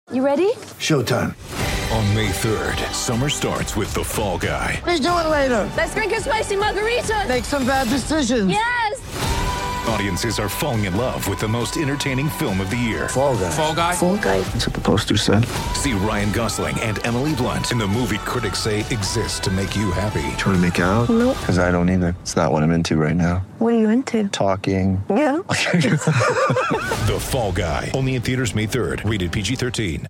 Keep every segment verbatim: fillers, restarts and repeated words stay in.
You ready? Showtime. On May third, summer starts with The Fall Guy. Let's do it later. Let's drink a spicy margarita. Make some bad decisions. Yes! Audiences are falling in love with the most entertaining film of the year. Fall Guy. Fall Guy? Fall guy. That's what the poster said. See Ryan Gosling and Emily Blunt in the movie critics say exists to make you happy. Trying to make it out? Nope. Because I don't either. It's not what I'm into right now. What are you into? Talking. Yeah. The Fall Guy. Only in theaters May third. Rated P G thirteen.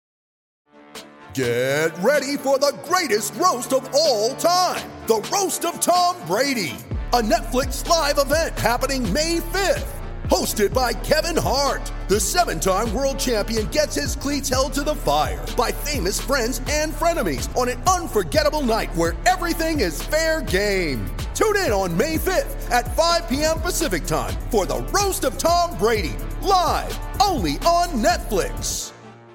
Get ready for the greatest roast of all time. The Roast of Tom Brady. A Netflix live event happening May fifth. Hosted by Kevin Hart. The seven-time world champion gets his cleats held to the fire by famous friends and frenemies on an unforgettable night where everything is fair game. Tune in on May fifth at five p.m. Pacific time for the Roast of Tom Brady. Live only on Netflix.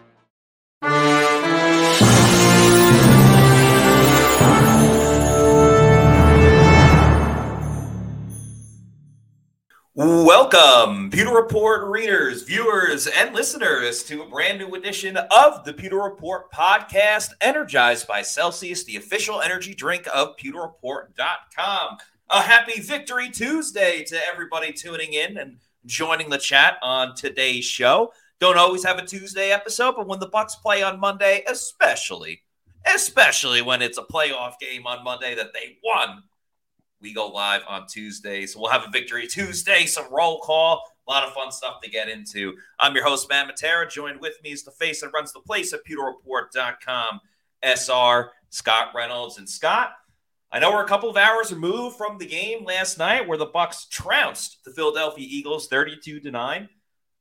Welcome, Pewter Report readers, viewers, and listeners to a brand new edition of the Pewter Report podcast, energized by Celsius, the official energy drink of pewter report dot com. A happy Victory Tuesday to everybody tuning in and joining the chat on today's show. Don't always have a Tuesday episode, but when the Bucks play on Monday, especially, especially when it's a playoff game on Monday that they won, we go live on Tuesday. So we'll have a Victory Tuesday, some roll call, a lot of fun stuff to get into. I'm your host, Matt Matera. Joined with me is the face that runs the place at pewter report dot com, S R, Scott Reynolds. And Scott, I know we're a couple of hours removed from the game last night where the Bucks trounced the Philadelphia Eagles thirty-two to nine.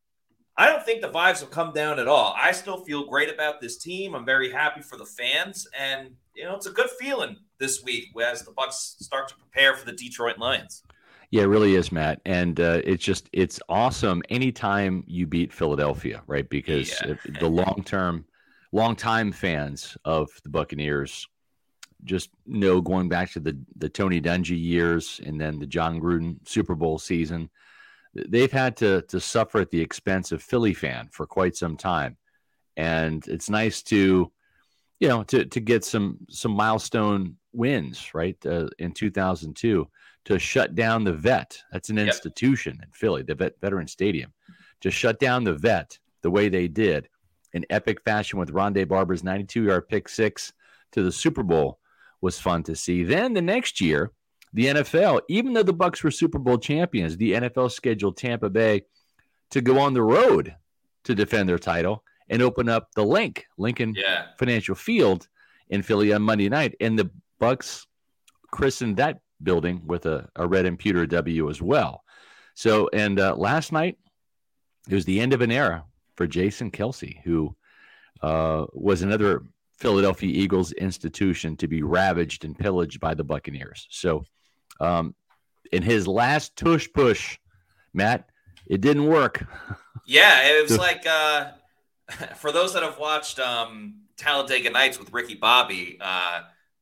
I don't think the vibes have come down at all. I still feel great about this team. I'm very happy for the fans. And, you know, it's a good feeling this week as the Bucks start to prepare for the Detroit Lions. Yeah, it really is, Matt. And uh, it's just, it's awesome anytime you beat Philadelphia, right? Because Yeah. the long-term, long-time fans of the Buccaneers just know, going back to the, the Tony Dungy years and then the John Gruden Super Bowl season, they've had to to suffer at the expense of Philly fan for quite some time. And it's nice to, you know, to to get some some milestone wins, right? Uh, in two thousand two, to shut down the Vet. That's an Yep. institution in Philly, the Vet Veteran Stadium. To shut down the Vet the way they did in epic fashion with Rondé Barber's ninety-two-yard pick six to the Super Bowl was fun to see. Then the next year, the N F L, even though the Bucs were Super Bowl champions, the N F L scheduled Tampa Bay to go on the road to defend their title and open up the Link, Lincoln Yeah. Financial Field in Philly on Monday night. And the Bucs christened that building with a, a red and pewter W as well. So, and uh, last night, it was the end of an era for Jason Kelce, who uh, was another Philadelphia Eagles institution to be ravaged and pillaged by the Buccaneers. So, Um, in his last tush push, Matt, it didn't work. Yeah, it was like, uh, for those that have watched um, Talladega Nights with Ricky Bobby, uh,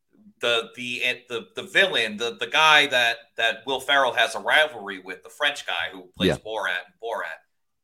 the the the the villain, the the guy that that Will Ferrell has a rivalry with, the French guy who plays Yeah. Borat and Borat,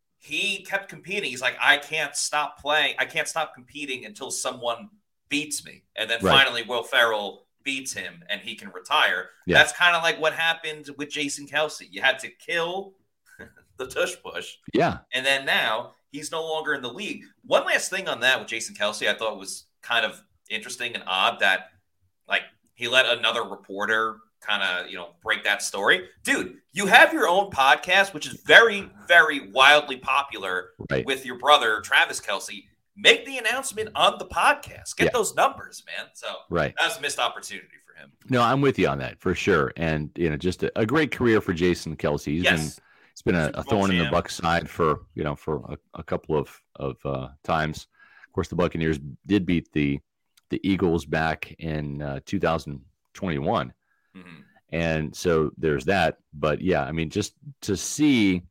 he kept competing. He's like, I can't stop playing. I can't stop competing until someone beats me. And then Right. finally, Will Ferrell beats him and he can retire. Yeah. That's kind of like what happened with Jason Kelce. You had to kill the tush push. Yeah. And then now he's no longer in the league. One last thing on that with Jason Kelce, I thought was kind of interesting and odd that, like, he let another reporter kind of, you know, break that story. Dude, you have your own podcast, which is very, very wildly popular Right. with your brother, Travis Kelce. Make the announcement on the podcast. Get Yeah. those numbers, man. So Right. that was a missed opportunity for him. No, I'm with you on that for sure. And, you know, just a, a great career for Jason Kelce. He's Yes. been, it's been a, Super a Bowl thorn in the champ. Bucs side for, you know, for a, a couple of, of uh, times. Of course, the Buccaneers did beat the, the Eagles back in uh, two thousand twenty-one. Mm-hmm. And so there's that. But yeah, I mean, just to see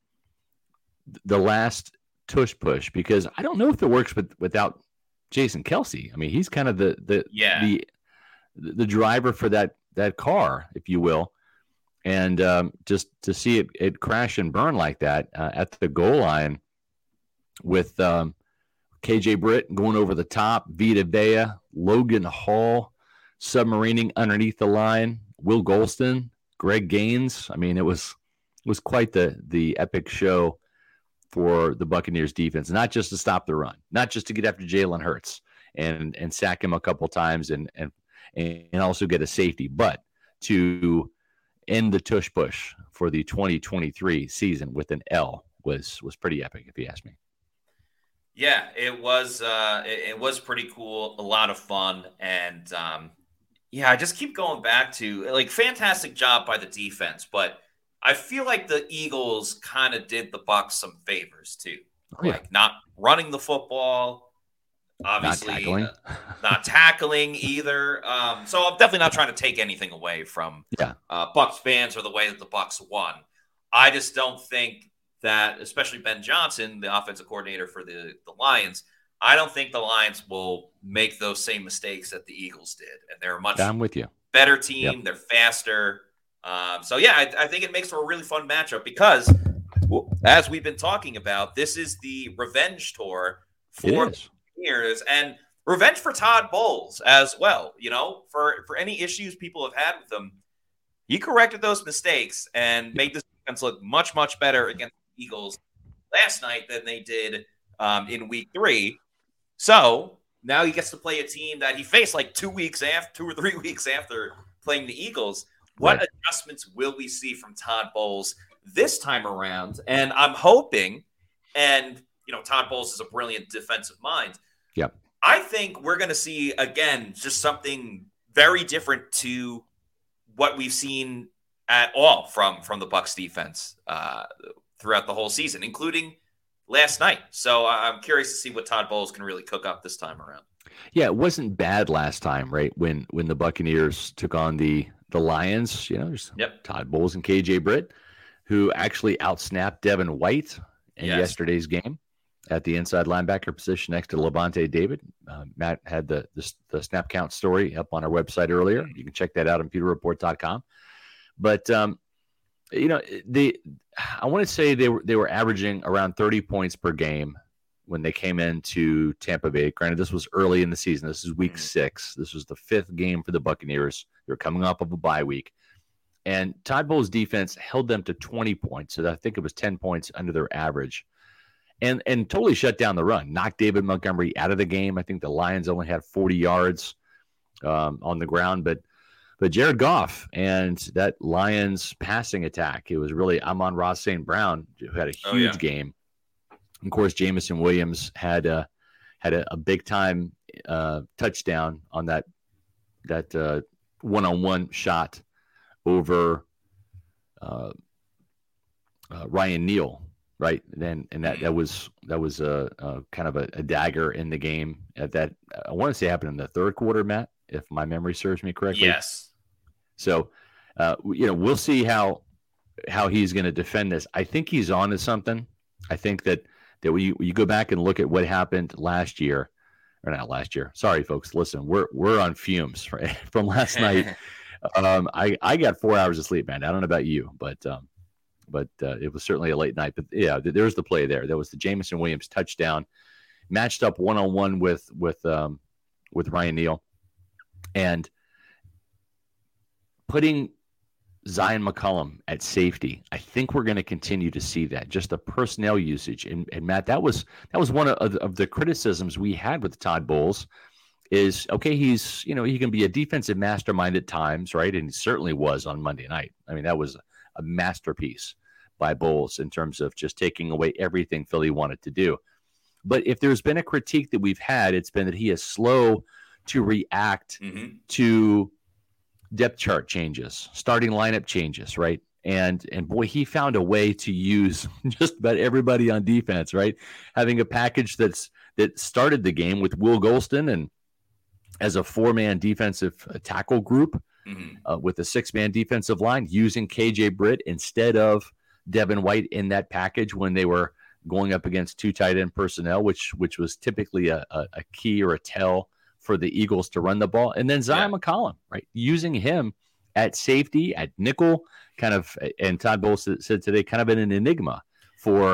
the last tush push, because I don't know if it works with, without Jason Kelce. I mean, he's kind of the, the, Yeah. the, the driver for that, that car, if you will. And um, just to see it, it crash and burn like that uh, at the goal line with um, K J Britt going over the top, Vita Vea, Logan Hall, submarining underneath the line, Will Golston, Greg Gaines. I mean, it was it was quite the the epic show for the Buccaneers defense, not just to stop the run, not just to get after Jalen Hurts and and sack him a couple times and and and also get a safety, but to end the tush push for the twenty twenty-three season with an L was was pretty epic, if you ask me. Yeah, it was uh, it, it was pretty cool, a lot of fun, and um, yeah, I just keep going back to like fantastic job by the defense, but I feel like the Eagles kind of did the Bucs some favors too, Oh, yeah. like not running the football, obviously Not tackling. uh, not tackling either. Um, so I'm definitely not trying to take anything away from Yeah. uh, Bucs fans or the way that the Bucs won. I just don't think that, especially Ben Johnson, the offensive coordinator for the, the Lions, I don't think the Lions will make those same mistakes that the Eagles did. And they're a much I'm with you. better team. Yep. They're faster. Um, so, yeah, I, I think it makes for a really fun matchup because, well, as we've been talking about, this is the revenge tour for It is. the Buccaneers and revenge for Todd Bowles as well. You know, for, for any issues people have had with him, he corrected those mistakes and made this defense look much, much better against the Eagles last night than they did um, in week three. So now he gets to play a team that he faced like two weeks after, two or three weeks after playing the Eagles. What Right. adjustments will we see from Todd Bowles this time around? And I'm hoping, and you know, Todd Bowles is a brilliant defensive mind. Yep. I think we're going to see again just something very different to what we've seen at all from from the Bucs defense uh, throughout the whole season, including last night. So I'm curious to see what Todd Bowles can really cook up this time around. Yeah, it wasn't bad last time, right? When when the Buccaneers took on the the Lions, you know, there's Yep. Todd Bowles and K J Britt, who actually outsnapped Devin White in Yes. yesterday's game at the inside linebacker position next to Levante David. Uh, Matt had the, the the snap count story up on our website earlier. You can check that out on pewter report dot com. But um, you know, the I want to say they were they were averaging around thirty points per game when they came into Tampa Bay. Granted, this was early in the season. This is week Mhm. six. This was the fifth game for the Buccaneers. They're coming off of a bye week. And Todd Bowles' defense held them to twenty points. So I think it was ten points under their average. And and totally shut down the run. Knocked David Montgomery out of the game. I think the Lions only had forty yards um, on the ground. But but Jared Goff and that Lions passing attack, it was really Amon-Ra Saint Brown, who had a huge Oh, yeah. game. Of course, Jamison Williams had a, had a, a big-time uh, touchdown on that that uh, one-on-one shot over uh, uh, Ryan Neal, right? Then and that that was that was a, a kind of a, a dagger in the game. At that I want to say happened in the third quarter, Matt, if my memory serves me correctly. Yes. So, uh, you know, we'll see how how he's going to defend this. I think he's on to something. I think that that we you go back and look at what happened last year, or not last year. Sorry, folks. Listen, we're we're on fumes right, from last night. Um, I I got four hours of sleep, man. I don't know about you, but um, but uh, it was certainly a late night. But yeah, there was the play there. There was the Jamison Williams touchdown, matched up one on one with with um, with Ryan Neal, and putting Zion McCollum at safety. I think we're going to continue to see that, just the personnel usage. And, and Matt, that was that was one of, of the criticisms we had with Todd Bowles. Is okay, he's, you know, he can be a defensive mastermind at times, right? And he certainly was on Monday night. I mean, that was a masterpiece by Bowles in terms of just taking away everything Philly wanted to do. But if there's been a critique that we've had, it's been that he is slow to react Mm-hmm. to depth chart changes, starting lineup changes, right? And and boy, he found a way to use just about everybody on defense, right? Having a package that's that started the game with Will Golston and as a four-man defensive tackle group Mm-hmm. uh, with a six-man defensive line, using K J Britt instead of Devin White in that package when they were going up against two tight end personnel, which which was typically a, a, a key or a tell for the Eagles to run the ball. And then Zion Yeah. McCollum, right? Using him at safety, at nickel, kind of, and Todd Bowles said today, kind of been an enigma for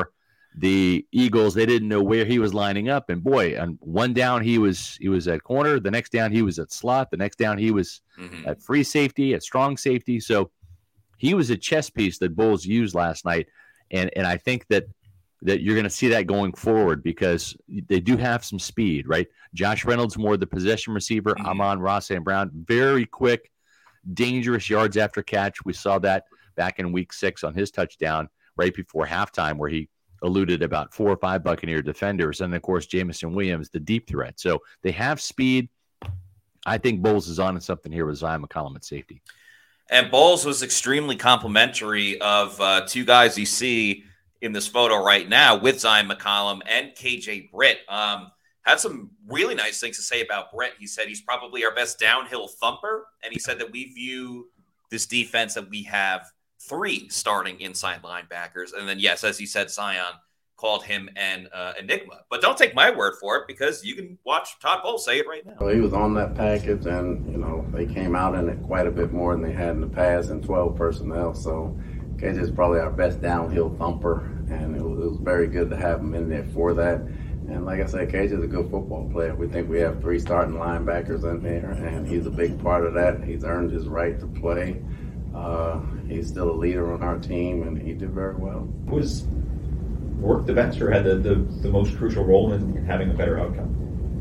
the Eagles, they didn't know where he was lining up. And boy, on one down he was he was at corner, the next down he was at slot, the next down he was mm-hmm. at free safety, at strong safety. So he was a chess piece that Bulls used last night. And and I think that that you're going to see that going forward because they do have some speed, right? Josh Reynolds, more the possession receiver, mm-hmm. Amon-Ra Saint Brown, very quick, dangerous yards after catch. We saw that back in week six on his touchdown right before halftime where he eluded about four or five Buccaneer defenders. And, of course, Jameson Williams, the deep threat. So they have speed. I think Bowles is on to something here with Zion McCollum at safety. And Bowles was extremely complimentary of uh, two guys you see in this photo right now with Zion McCollum and K J Britt. Um, had some really nice things to say about Britt. He said he's probably our best downhill thumper. And he said that we view this defense that we have three starting inside linebackers. And then, yes, as you said, Zion called him an uh, enigma. But don't take my word for it because you can watch Todd Bowles say it right now. Well, he was on that package, and, you know, they came out in it quite a bit more than they had in the past and twelve personnel. So K J is probably our best downhill thumper, and it was, it was very good to have him in there for that. And like I said, K J is a good football player. We think we have three starting linebackers in there, and he's a big part of that. He's earned his right to play. Uh, he's still a leader on our team, and he did very well. Who was worked the best or had the, the, the most crucial role in, in having a better outcome?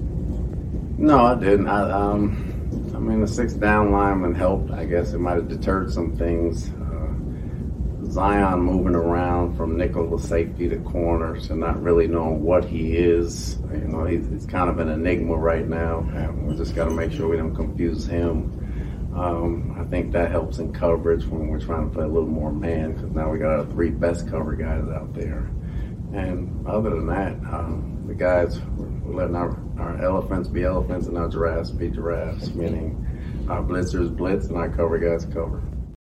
No, I didn't. I, um, I mean, the six down lineman helped. I guess it might have deterred some things. Uh, Zion moving around from nickel to safety to corner, so not really knowing what he is. You know, he's, he's kind of an enigma right now, and we just got to make sure we don't confuse him. Um, I think that helps in coverage when we're trying to play a little more man, because now we got our three best cover guys out there. And other than that, um, the guys, we're, we're letting our, our elephants be elephants and our giraffes be giraffes, meaning our blitzers blitz and our cover guys cover.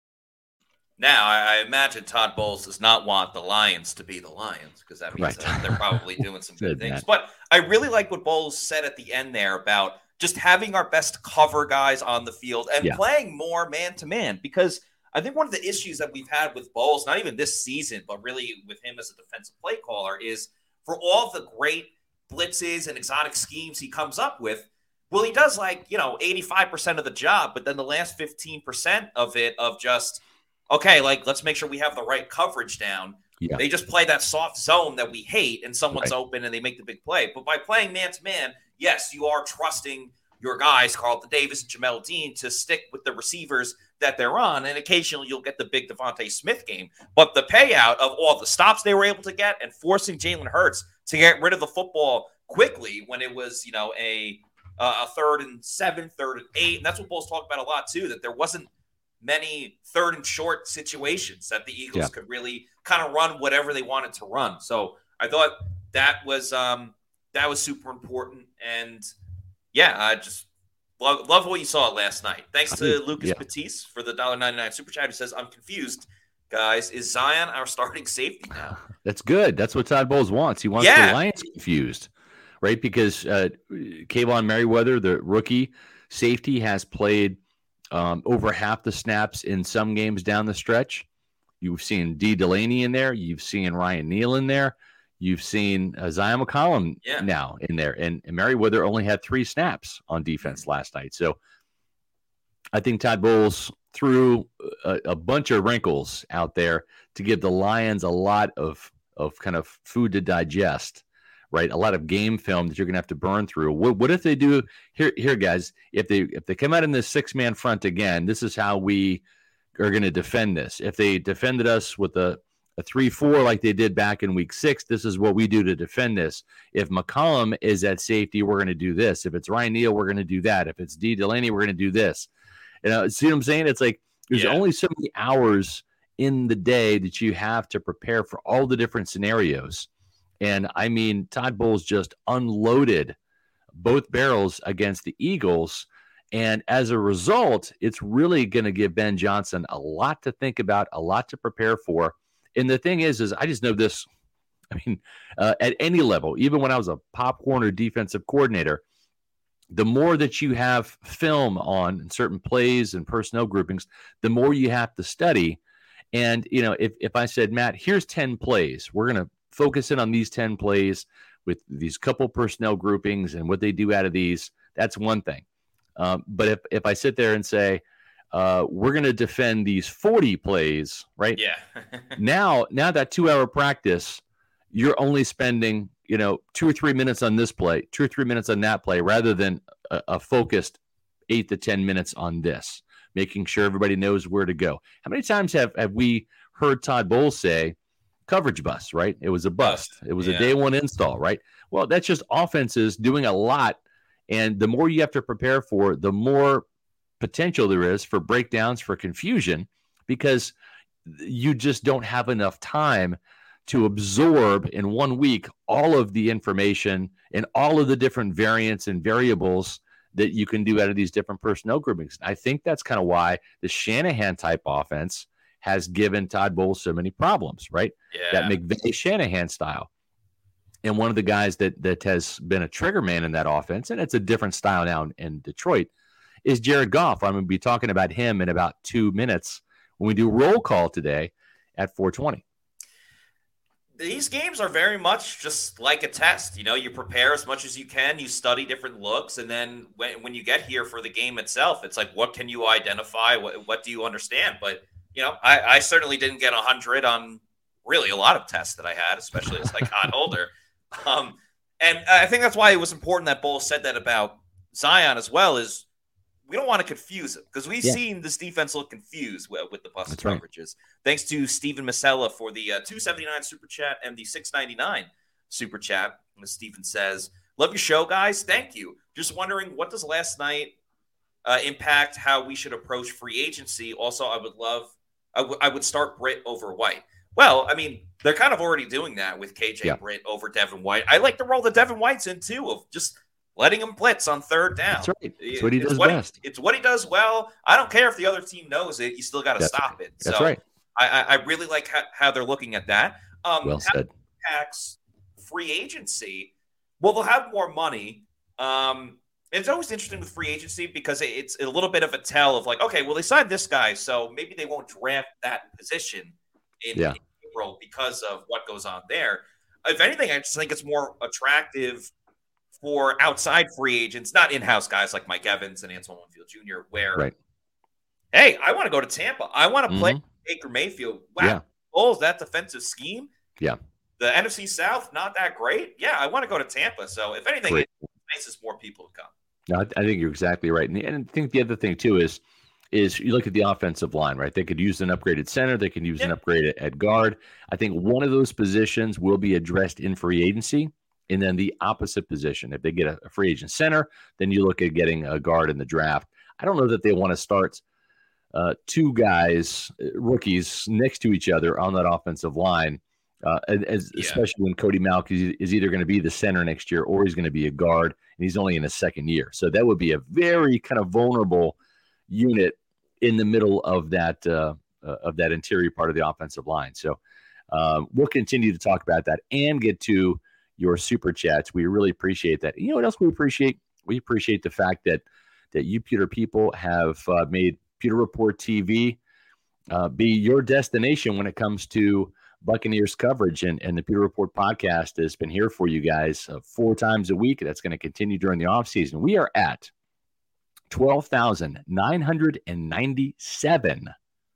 Now, I, I imagine Todd Bowles does not want the Lions to be the Lions, because that means right. that they're probably doing some good things. That. But I really like what Bowles said at the end there about just having our best cover guys on the field and yeah. playing more man-to-man, because I think one of the issues that we've had with Bowles, not even this season, but really with him as a defensive play caller, is for all the great blitzes and exotic schemes he comes up with, well, he does like, you know, eighty-five percent of the job, but then the last fifteen percent of it of just, okay, like, let's make sure we have the right coverage down. Yeah. They just play that soft zone that we hate, and someone's right. open and they make the big play. But by playing man-to-man, yes, you are trusting your guys, Carlton Davis and Jamel Dean, to stick with the receivers that they're on, and occasionally you'll get the big Devontae Smith game. But the payout of all the stops they were able to get and forcing Jalen Hurts to get rid of the football quickly when it was, you know, a uh, a third and seven, third and eight, and that's what Bulls talk about a lot too, that there wasn't many third and short situations that the Eagles yeah. could really kind of run whatever they wanted to run. So I thought that was um, that was super important, and yeah, I just love, love what you saw last night. Thanks to Lucas yeah. Batiste for the one dollar ninety-nine super chat, who says, I'm confused, guys. Is Zion our starting safety now? That's good. That's what Todd Bowles wants. He wants yeah. the Lions confused, right? Because uh, Kayvon Merriweather, the rookie safety, has played um, over half the snaps in some games down the stretch. You've seen D. Delaney in there. You've seen Ryan Neal in there. You've seen uh, Zion McCollum yeah. now in there. And, and Merriweather only had three snaps on defense last night. So I think Todd Bowles threw a, a bunch of wrinkles out there to give the Lions a lot of, of kind of food to digest, right? A lot of game film that you're going to have to burn through. What, what if they do here, here, guys, if they, if they come out in this six man front again, this is how we are going to defend this. If they defended us with a, a three four like they did back in week six, this is what we do to defend this. If McCollum is at safety, we're going to do this. If it's Ryan Neal, we're going to do that. If it's D. Delaney, we're going to do this. You know, see what I'm saying? It's like there's yeah. only so many hours in the day that you have to prepare for all the different scenarios. And I mean, Todd Bowles just unloaded both barrels against the Eagles. And as a result, it's really going to give Ben Johnson a lot to think about, a lot to prepare for. And the thing is, is I just know this, I mean, uh, at any level, even when I was a Pop Warner defensive coordinator, the more that you have film on certain plays and personnel groupings, the more you have to study. And, you know, if, if I said, Matt, here's ten plays, we're going to focus in on these ten plays with these couple personnel groupings and what they do out of these, that's one thing. Um, but if, if I sit there and say, uh, we're going to defend these forty plays, right? Yeah. now, now that two-hour practice, you're only spending, you know, two or three minutes on this play, two or three minutes on that play, rather than a, a focused eight to ten minutes on this, making sure everybody knows where to go. How many times have, have we heard Todd Bowles say, coverage bust, right? It was a bust. It was yeah. a day one install, right? Well, that's just offenses doing a lot. And the more you have to prepare for, the more potential there is for breakdowns, for confusion, because you just don't have enough time to absorb in one week all of the information and all of the different variants and variables that you can do out of these different personnel groupings. I think that's kind of why the Shanahan type offense has given Todd Bowles so many problems, right? Yeah. That McVay Shanahan style. And one of the guys that that has been a trigger man in that offense, and it's a different style now in, in Detroit, is Jared Goff. I'm going to be talking about him in about two minutes when we do roll call today at four twenty. These games are very much just like a test. You know, you prepare as much as you can, you study different looks, and then when, when you get here for the game itself, it's like, what can you identify? What, what do you understand? But, you know, I, I certainly didn't get one hundred on really a lot of tests that I had, especially as I got older. Um, and I think that's why it was important that Bowles said that about Zion as well, is we don't want to confuse him, because we've yeah. seen this defense look confused with, with the busted That's coverages. Right. Thanks to Stephen Masella for the uh, two seventy-nine super chat and the six ninety-nine super chat. As Stephen says, love your show, guys. Thank you. Just wondering, what does last night uh, impact how we should approach free agency? Also, I would love, I, w- I would start Britt over White. Well, I mean, they're kind of already doing that with K J yeah. Britt over Devin White. I like to roll the Devin Whites in too, of just letting him blitz on third down. That's right. That's what he it's does what best. He, it's what he does well. I don't care if the other team knows it. You still got to stop right. it. That's so right. I, I really like how, how they're looking at that. Um, well said. Impacts free agency. Well, they'll have more money. Um, it's always interesting with free agency because it's a little bit of a tell of like, okay, well, they signed this guy, so maybe they won't draft that position in, yeah. in April because of what goes on there. If anything, I just think it's more attractive for outside free agents, not in-house guys like Mike Evans and Antoine Winfield Junior, where, right. hey, I want to go to Tampa. I want to play mm-hmm. Baker Mayfield. Wow, yeah. Bulls, that defensive scheme. Yeah. The N F C South, not that great. Yeah, I want to go to Tampa. So if anything, Great. it entices more people to come. No, I, I think you're exactly right. And, and I think the other thing, too, is is you look at the offensive line, right? They could use an upgraded center. They can use yeah. an upgrade at, at guard. I think one of those positions will be addressed in free agency. And then the opposite position, if they get a, a free agent center, then you look at getting a guard in the draft. I don't know that they want to start uh, two guys, rookies, next to each other on that offensive line, uh, as, yeah. especially when Cody Mauch is, is either going to be the center next year or he's going to be a guard, and he's only in his second year. So that would be a very kind of vulnerable unit in the middle of that uh, uh, of that interior part of the offensive line. So um, we'll continue to talk about that and get to your super chats. We really appreciate that. You know what else we appreciate? We appreciate the fact that that you Pewter people have uh, made Pewter Report T V uh, be your destination when it comes to Buccaneers coverage. And, and the Pewter Report podcast has been here for you guys uh, four times a week. That's going to continue during the offseason. We are at twelve thousand nine hundred ninety-seven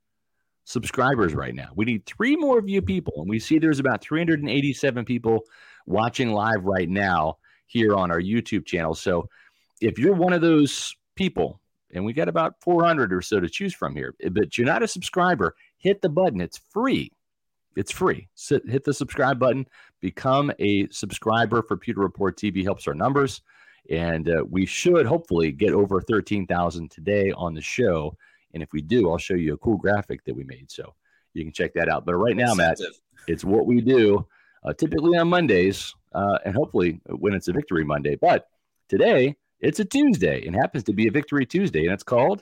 subscribers right now. We need three more of you people. And we see there's about three hundred eighty-seven people watching live right now here on our YouTube channel. So if you're one of those people, and we got about four hundred or so to choose from here, but you're not a subscriber, hit the button. It's free. It's free. So hit the subscribe button. Become a subscriber for Pewter Report T V. Helps our numbers. And uh, we should hopefully get over thirteen thousand today on the show. And if we do, I'll show you a cool graphic that we made. So you can check that out. But right now, Matt, it's what we do uh, typically on Mondays uh, and hopefully when it's a Victory Monday. But today, it's a Tuesday and happens to be a Victory Tuesday. And it's called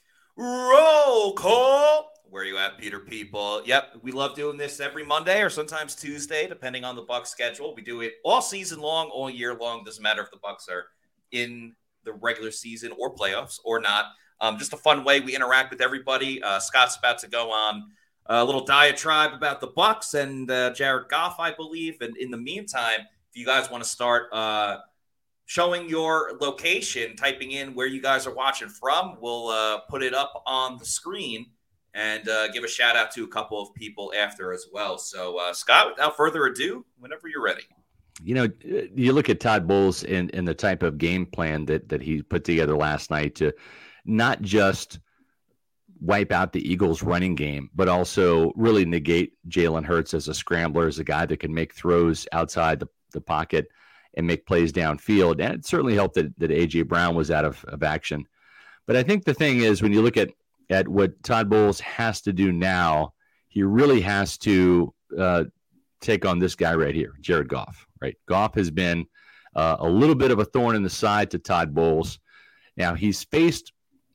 Roll Call. Where you at, Peter people? Yep, we love doing this every Monday or sometimes Tuesday, depending on the Bucs schedule. We do it all season long, all year long. Doesn't matter if the Bucs are in the regular season or playoffs or not. Um, just a fun way we interact with everybody. Uh, Scott's about to go on a little diatribe about the Bucs and uh, Jared Goff, I believe. And in the meantime, if you guys want to start uh, showing your location, typing in where you guys are watching from, we'll uh, put it up on the screen and uh, give a shout out to a couple of people after as well. So, uh, Scott, without further ado, whenever you're ready. You know, you look at Todd Bowles and, and the type of game plan that that he put together last night to not just wipe out the Eagles' running game, but also really negate Jalen Hurts as a scrambler, as a guy that can make throws outside the, the pocket and make plays downfield. And it certainly helped that, that A J Brown was out of, of action. But I think the thing is, when you look at, at what Todd Bowles has to do now, he really has to uh, take on this guy right here, Jared Goff. Right, Goff has been uh, a little bit of a thorn in the side to Todd Bowles. Now, he's faced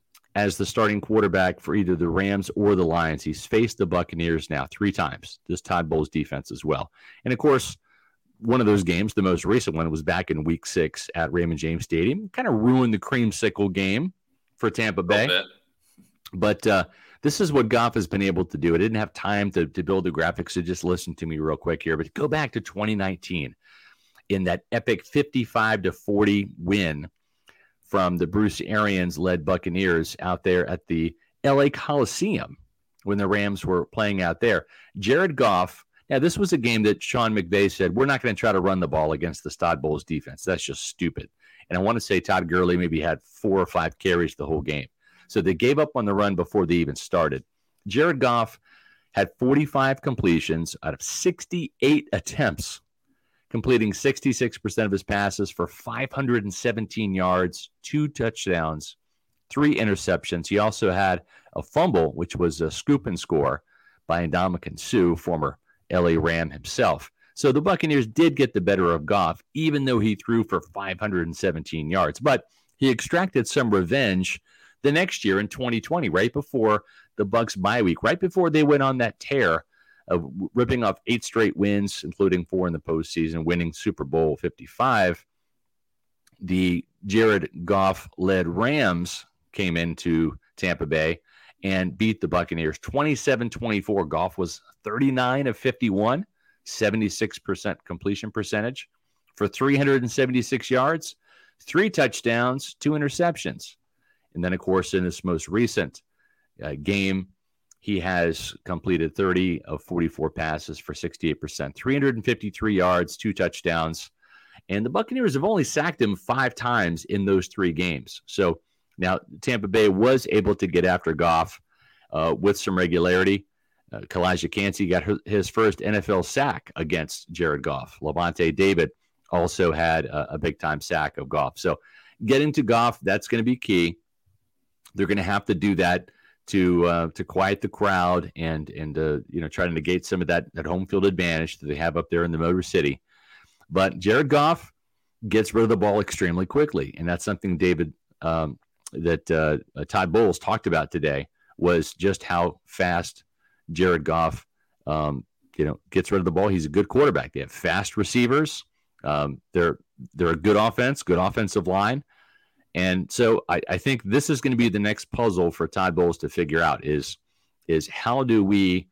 as the starting quarterback for either the Rams or the Lions. He's faced the Buccaneers now three times, this Todd Bowles defense as well. And, of course, one of those games, the most recent one, was back in week six at Raymond James Stadium. Kind of ruined the creamsicle game for Tampa Bay. But uh, this is what Goff has been able to do. I didn't have time to, to build the graphics, so just listen to me real quick here. But go back to twenty nineteen in that epic fifty-five to forty win from the Bruce Arians-led Buccaneers out there at the L A Coliseum when the Rams were playing out there. Jared Goff, now this was a game that Sean McVay said, we're not going to try to run the ball against the Todd Bowles defense. That's just stupid. And I want to say Todd Gurley maybe had four or five carries the whole game. So they gave up on the run before they even started. Jared Goff had forty-five completions out of sixty-eight attempts, completing sixty-six percent of his passes for five hundred seventeen yards, two touchdowns, three interceptions. He also had a fumble, which was a scoop and score by Ndamukong Suh, former L A Ram himself. So the Buccaneers did get the better of Goff, even though he threw for five hundred seventeen yards. But he extracted some revenge the next year in twenty twenty, right before the Bucs bye week, right before they went on that tear of ripping off eight straight wins, including four in the postseason, winning Super Bowl fifty-five. The Jared Goff-led Rams came into Tampa Bay and beat the Buccaneers twenty-seven twenty-four. Goff was thirty-nine of fifty-one, seventy-six percent completion percentage for three hundred seventy-six yards, three touchdowns, two interceptions. And then, of course, in this most recent uh, game, he has completed thirty of forty-four passes for sixty-eight percent, three hundred fifty-three yards, two touchdowns. And the Buccaneers have only sacked him five times in those three games. So now Tampa Bay was able to get after Goff uh, with some regularity. Uh, Kalijah Kancey got her, his first N F L sack against Jared Goff. Lavonte David also had a, a big-time sack of Goff. So getting to Goff, that's going to be key. They're going to have to do that to uh, to quiet the crowd and and uh, you know try to negate some of that, that home field advantage that they have up there in the Motor City. But Jared Goff gets rid of the ball extremely quickly, and that's something David um, that uh, uh, Todd Bowles talked about today, was just how fast Jared Goff um, you know gets rid of the ball. He's a good quarterback. They have fast receivers. Um, they're they're a good offense, good offensive line. And so I, I think this is going to be the next puzzle for Todd Bowles to figure out is, is how do we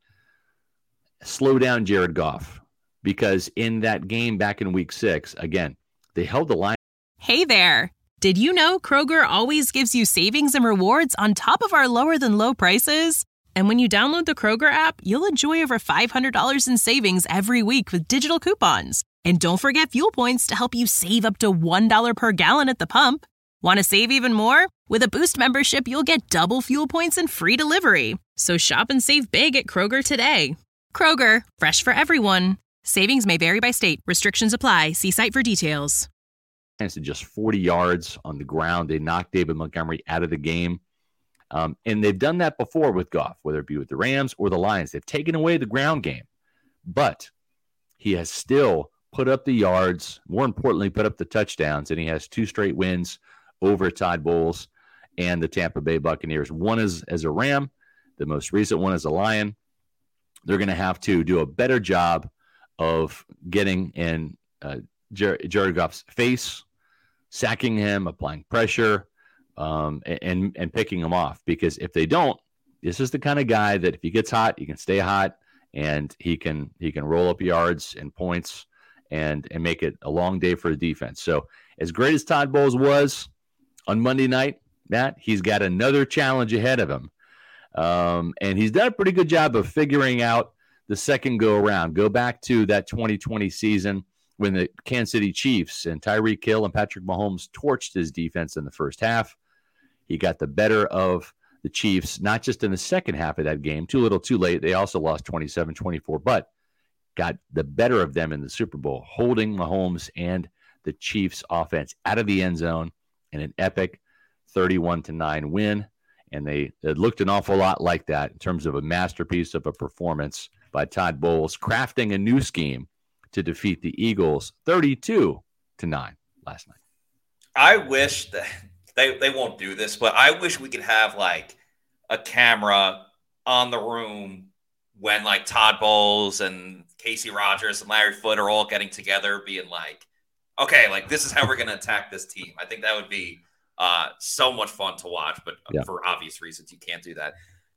slow down Jared Goff? Because in that game back in week six, again, they held the line. Hey there. Did you know Kroger always gives you savings and rewards on top of our lower than low prices? And when you download the Kroger app, you'll enjoy over five hundred dollars in savings every week with digital coupons. And don't forget fuel points to help you save up to one dollar per gallon at the pump. Want to save even more? With a Boost membership, you'll get double fuel points and free delivery. So shop and save big at Kroger today. Kroger, fresh for everyone. Savings may vary by state. Restrictions apply. See site for details. To just forty yards on the ground. They knocked David Montgomery out of the game. Um, and they've done that before with Goff, whether it be with the Rams or the Lions. They've taken away the ground game. But he has still put up the yards, more importantly, put up the touchdowns, and he has two straight wins over Todd Bowles and the Tampa Bay Buccaneers. One is as a Ram, the most recent one as a Lion. They're going to have to do a better job of getting in uh, Jer- Jared Goff's face, sacking him, applying pressure, um, and and picking him off. Because if they don't, this is the kind of guy that if he gets hot, he can stay hot, and he can he can roll up yards and points and and make it a long day for the defense. So as great as Todd Bowles was on Monday night, Matt, he's got another challenge ahead of him. Um, and he's done a pretty good job of figuring out the second go around. Go back to that twenty twenty season when the Kansas City Chiefs and Tyreek Hill and Patrick Mahomes torched his defense in the first half. He got the better of the Chiefs, not just in the second half of that game, too little too late. They also lost twenty-seven twenty-four, but got the better of them in the Super Bowl, holding Mahomes and the Chiefs offense out of the end zone in an epic thirty-one to nine win. And they it looked an awful lot like that in terms of a masterpiece of a performance by Todd Bowles, crafting a new scheme to defeat the Eagles thirty-two to nine last night. I wish that they, they won't do this, but I wish we could have like a camera on the room when like Todd Bowles and Casey Rogers and Larry Foote are all getting together, being like, okay, like this is how we're going to attack this team. I think that would be uh, so much fun to watch, but yeah. for obvious reasons, you can't do that.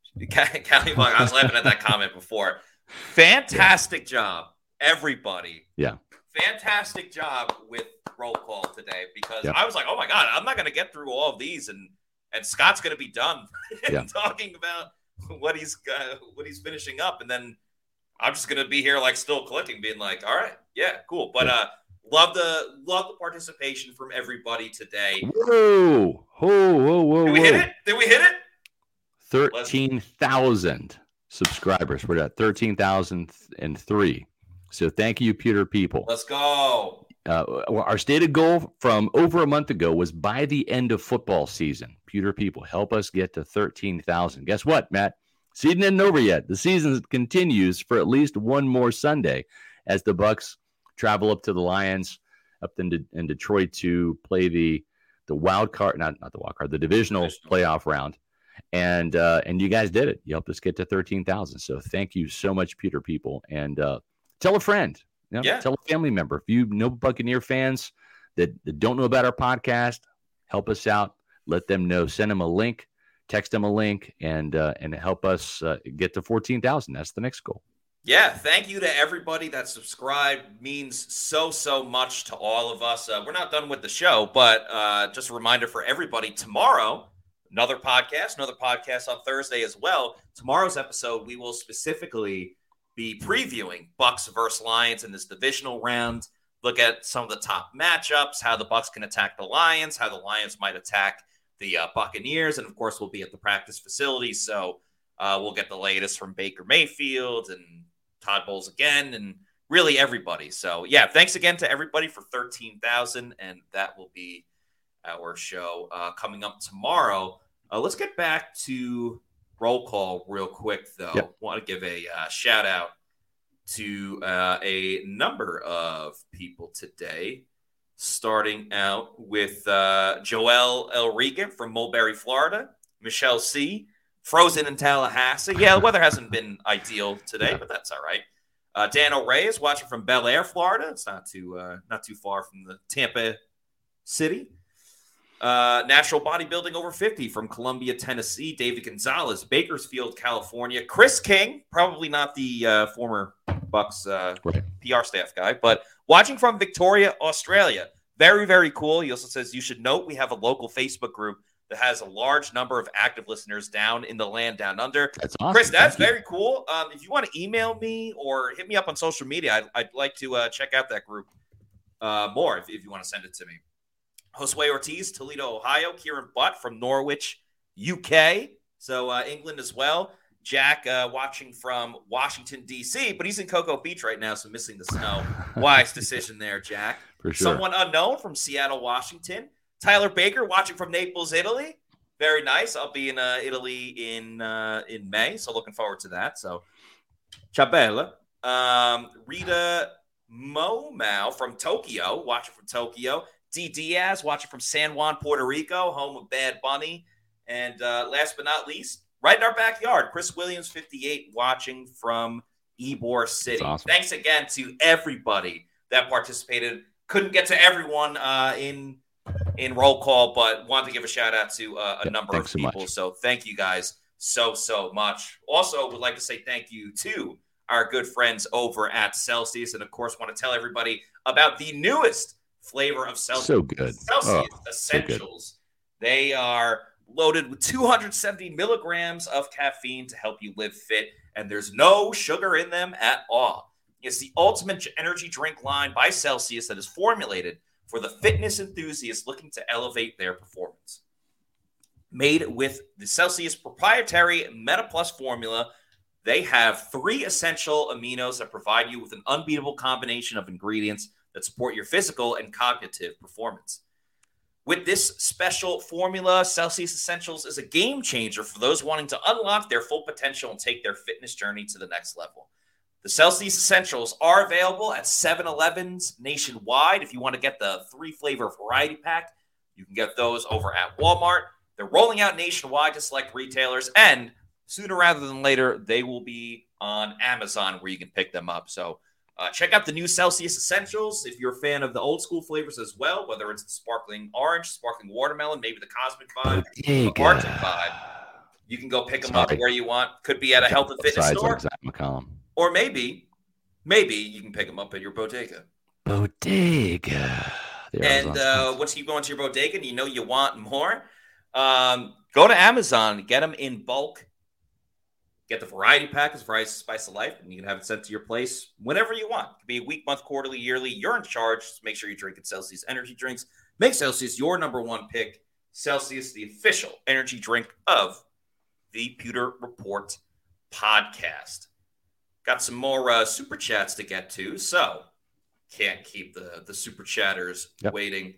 Callie, I was laughing at that comment before. Fantastic yeah. job, everybody. Yeah. Fantastic job with roll call today, because yeah. I was like, oh my God, I'm not going to get through all of these. And, and Scott's going to be done yeah. talking about what he's uh, what he's finishing up. And then I'm just going to be here like still clicking, being like, all right, yeah, cool. But uh, love the love the participation from everybody today. Whoa, whoa, whoa, whoa. Did we whoa. hit it? Did we hit it? thirteen thousand subscribers. We're at thirteen thousand three. So thank you, Pewter people. Let's go. Uh, our stated goal from over a month ago was by the end of football season, Pewter people, help us get to thirteen thousand. Guess what, Matt? Season isn't over yet. The season continues for at least one more Sunday as the Bucs travel up to the Lions up in, De- in Detroit to play the the wild card, not not the wild card, the divisional, divisional. playoff round. And uh, and you guys did it. You helped us get to thirteen thousand. So thank you so much, Pewter people. And uh, tell a friend. You know, yeah. Tell a family member. If you know Buccaneer fans that, that don't know about our podcast, help us out. Let them know. Send them a link. Text them a link, and uh, and help us uh, get to fourteen thousand. That's the next goal. Yeah, thank you to everybody that subscribed. Means so, so much to all of us. Uh, we're not done with the show, but uh, just a reminder for everybody, tomorrow, another podcast, another podcast on Thursday as well. Tomorrow's episode, we will specifically be previewing Bucs versus Lions in this divisional round. Look at some of the top matchups, how the Bucs can attack the Lions, how the Lions might attack the uh, Buccaneers, and of course we'll be at the practice facility, so uh, we'll get the latest from Baker Mayfield and Todd Bowles again, and really everybody. So yeah, thanks again to everybody for thirteen thousand, and that will be our show uh, coming up tomorrow. Uh, let's get back to roll call real quick, though. Yep. Want to give a uh, shout out to uh, a number of people today. Starting out with uh, Joel Elriga from Mulberry, Florida. Michelle C., frozen in Tallahassee. Yeah, the weather hasn't been ideal today, but that's all right. Uh, Dan O'Ray is watching from Bel Air, Florida. It's not too uh, not too far from the Tampa City. Uh, Natural Bodybuilding Over fifty from Columbia, Tennessee. David Gonzalez, Bakersfield, California. Chris King, probably not the uh, former Bucs uh, right. P R staff guy, but watching from Victoria, Australia. Very, very cool. He also says, you should note we have a local Facebook group that has a large number of active listeners down in the land down under. That's awesome. Chris, that's Thank very you. cool. Um, if you want to email me or hit me up on social media, I'd, I'd like to uh, check out that group uh, more if, if you want to send it to me. Josue Ortiz, Toledo, Ohio. Kieran Butt from Norwich, U K. So uh, England as well. Jack uh, watching from Washington, D C, but he's in Cocoa Beach right now, so missing the snow. Wise decision there, Jack. For sure. Someone unknown from Seattle, Washington. Tyler Baker watching from Naples, Italy. Very nice. I'll be in uh, Italy in uh, in May, so looking forward to that. So, ciao bella. Um, Rita Momau from Tokyo, watching from Tokyo. D. Diaz watching from San Juan, Puerto Rico, home of Bad Bunny. And uh, last but not least, right in our backyard, Chris Williams, fifty-eight, watching from Ybor City. Awesome. Thanks again to everybody that participated. Couldn't get to everyone uh, in in roll call, but wanted to give a shout out to uh, a number Thanks of so people. much. So thank you guys so, so much. Also, would like to say thank you to our good friends over at Celsius. And, of course, want to tell everybody about the newest flavor of Celsius. So good. Celsius oh, Essentials. So they are loaded with two hundred seventy milligrams of caffeine to help you live fit. And there's no sugar in them at all. It's the ultimate energy drink line by Celsius that is formulated for the fitness enthusiasts looking to elevate their performance. Made with the Celsius proprietary MetaPlus formula, they have three essential aminos that provide you with an unbeatable combination of ingredients that support your physical and cognitive performance. With this special formula, Celsius Essentials is a game changer for those wanting to unlock their full potential and take their fitness journey to the next level. The Celsius Essentials are available at seven elevens nationwide. If you want to get the three-flavor variety pack, you can get those over at Walmart. They're rolling out nationwide to select retailers, and sooner rather than later, they will be on Amazon where you can pick them up. So uh, check out the new Celsius Essentials if you're a fan of the old school flavors as well, whether it's the sparkling orange, sparkling watermelon, maybe the cosmic vibe, the Arctic vibe. You can go pick them Sorry. up where you want. Could be at a health and fitness Besides, store. like Zach McCollum. Or maybe, maybe you can pick them up at your bodega. Bodega. There And uh, once you go into your bodega and you know you want more, um, go to Amazon, get them in bulk. Get the variety pack, it's variety spice of life, and you can have it sent to your place whenever you want. It could be a week, month, quarterly, yearly. You're in charge. Just make sure you're drinking Celsius energy drinks. Make Celsius your number one pick. Celsius, the official energy drink of the Pewter Report podcast. Got some more uh, super chats to get to, so can't keep the, the super chatters yep. waiting.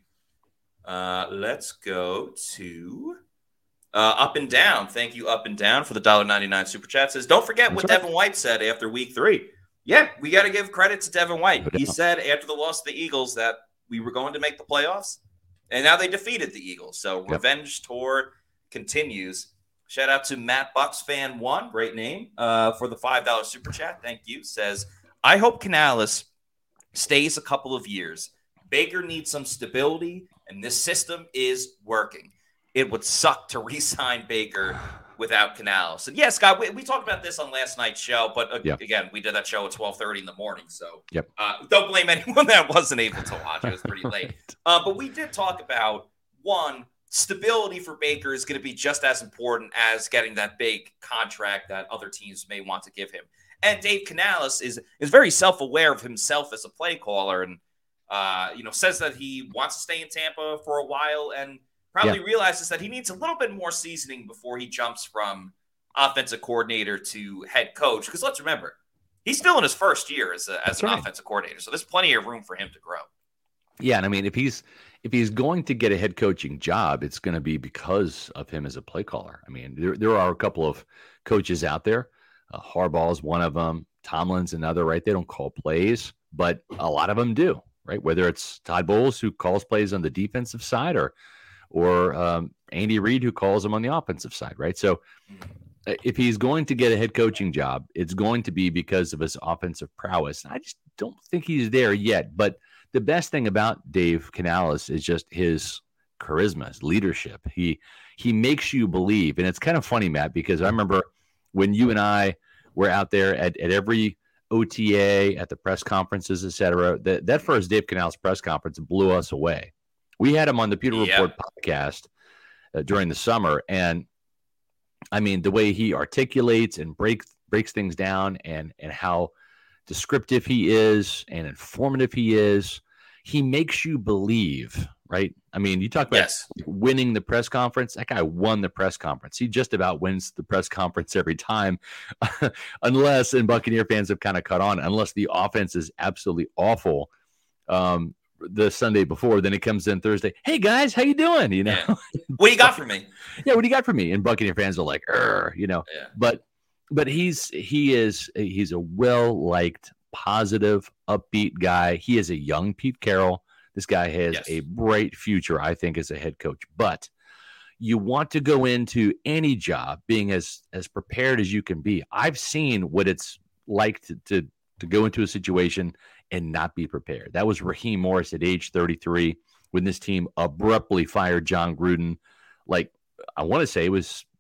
Uh, let's go to... Uh, up and down. Thank you, Up and Down, for the one dollar ninety-nine super chat. Says, don't forget That's what right. Devin White said after week three. Yeah, we got to give credit to Devin White. He said after the loss to the Eagles that we were going to make the playoffs, and now they defeated the Eagles. So yep. revenge tour continues. Shout out to Matt Bucks Fan One, great name, uh, for the five dollar super chat. Thank you. Says, I hope Canales stays a couple of years. Baker needs some stability, and this system is working. It would suck to re-sign Baker without Canales. And yes, Scott, we, we talked about this on last night's show, but uh, yep. again, we did that show at twelve thirty in the morning. So yep. uh, don't blame anyone that wasn't able to watch. It was pretty late. right. uh, but we did talk about, one, stability for Baker is going to be just as important as getting that big contract that other teams may want to give him. And Dave Canales is is very self-aware of himself as a play caller and, uh, you know, says that he wants to stay in Tampa for a while and probably yeah. realizes that he needs a little bit more seasoning before he jumps from offensive coordinator to head coach. Because let's remember, he's still in his first year as, a, as an right. offensive coordinator. So there's plenty of room for him to grow. Yeah, and I mean, if he's if he's going to get a head coaching job, it's going to be because of him as a play caller. I mean, there there are a couple of coaches out there. Uh, Harbaugh is one of them. Tomlin's another, right? They don't call plays, but a lot of them do, right? Whether it's Todd Bowles, who calls plays on the defensive side, or or um, Andy Reid, who calls them on the offensive side, right? So if he's going to get a head coaching job, it's going to be because of his offensive prowess. I just don't think he's there yet. But the best thing about Dave Canales is just his charisma, his leadership. He he makes you believe. And it's kind of funny, Matt, because I remember when you and I were out there at, at every O T A, at the press conferences, et cetera, that, that first Dave Canales press conference blew us away. We had him on the Pewter yep. Report podcast uh, during the summer, and I mean the way he articulates and breaks breaks things down, and and how descriptive he is and informative he is, he makes you believe, right? I mean, you talk about yes. winning the press conference. That guy won the press conference. He just about wins the press conference every time, unless, and Buccaneer fans have kind of caught on, unless the offense is absolutely awful. Um, the Sunday before, then it comes in Thursday. Hey guys, how you doing? You know, yeah. What do you got for me? Yeah, what do you got for me? And Buccaneer fans are like, you know, yeah. but but he's he is he's a well-liked, positive, upbeat guy. He is a young Pete Carroll. This guy has yes. a bright future, I think, as a head coach. But you want to go into any job being as as prepared as you can be. I've seen what it's like to to, to go into a situation and not be prepared. That was Raheem Morris at age thirty-three when this team abruptly fired John Gruden. Like, I want to say it was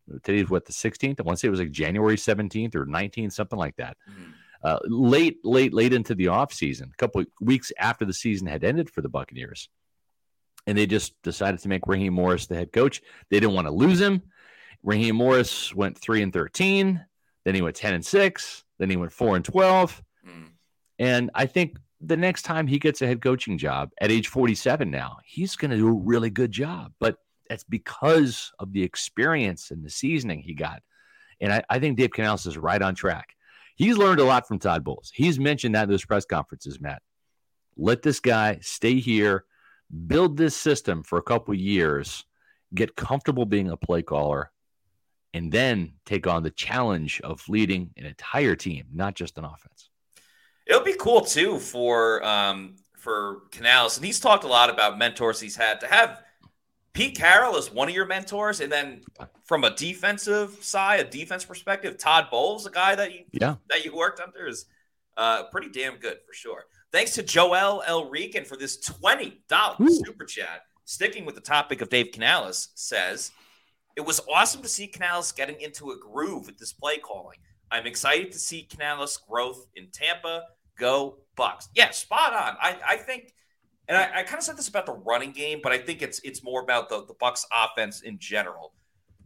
Today's what, the sixteenth? I want to say it was like January seventeenth or nineteenth, something like that. Mm-hmm. Uh, late, late, late into the offseason, a couple of weeks after the season had ended for the Buccaneers. And they just decided to make Raheem Morris the head coach. They didn't want to lose him. Raheem Morris went three and thirteen. Then he went ten and six. Then he went four and twelve. Mm. And I think the next time he gets a head coaching job at age forty-seven now, he's going to do a really good job. But that's because of the experience and the seasoning he got. And I, I think Dave Canales is right on track. He's learned a lot from Todd Bowles. He's mentioned that in those press conferences, Matt. Let this guy stay here, build this system for a couple of years, get comfortable being a play caller, and then take on the challenge of leading an entire team, not just an offense. It'll be cool, too, for um, for Canales. And he's talked a lot about mentors he's had. To have Pete Carroll as one of your mentors, and then from a defensive side, a defense perspective, Todd Bowles, a guy that you, yeah. that you worked under, is uh, pretty damn good for sure. Thanks to Joel El Rican for this twenty dollars Ooh. super chat. Sticking with the topic of Dave Canales, says, it was awesome to see Canales getting into a groove with this play calling. I'm excited to see Canales' growth in Tampa. Go Bucs. Yeah, spot on. I, I think, and I, I kind of said this about the running game, but I think it's it's more about the, the Bucs offense in general.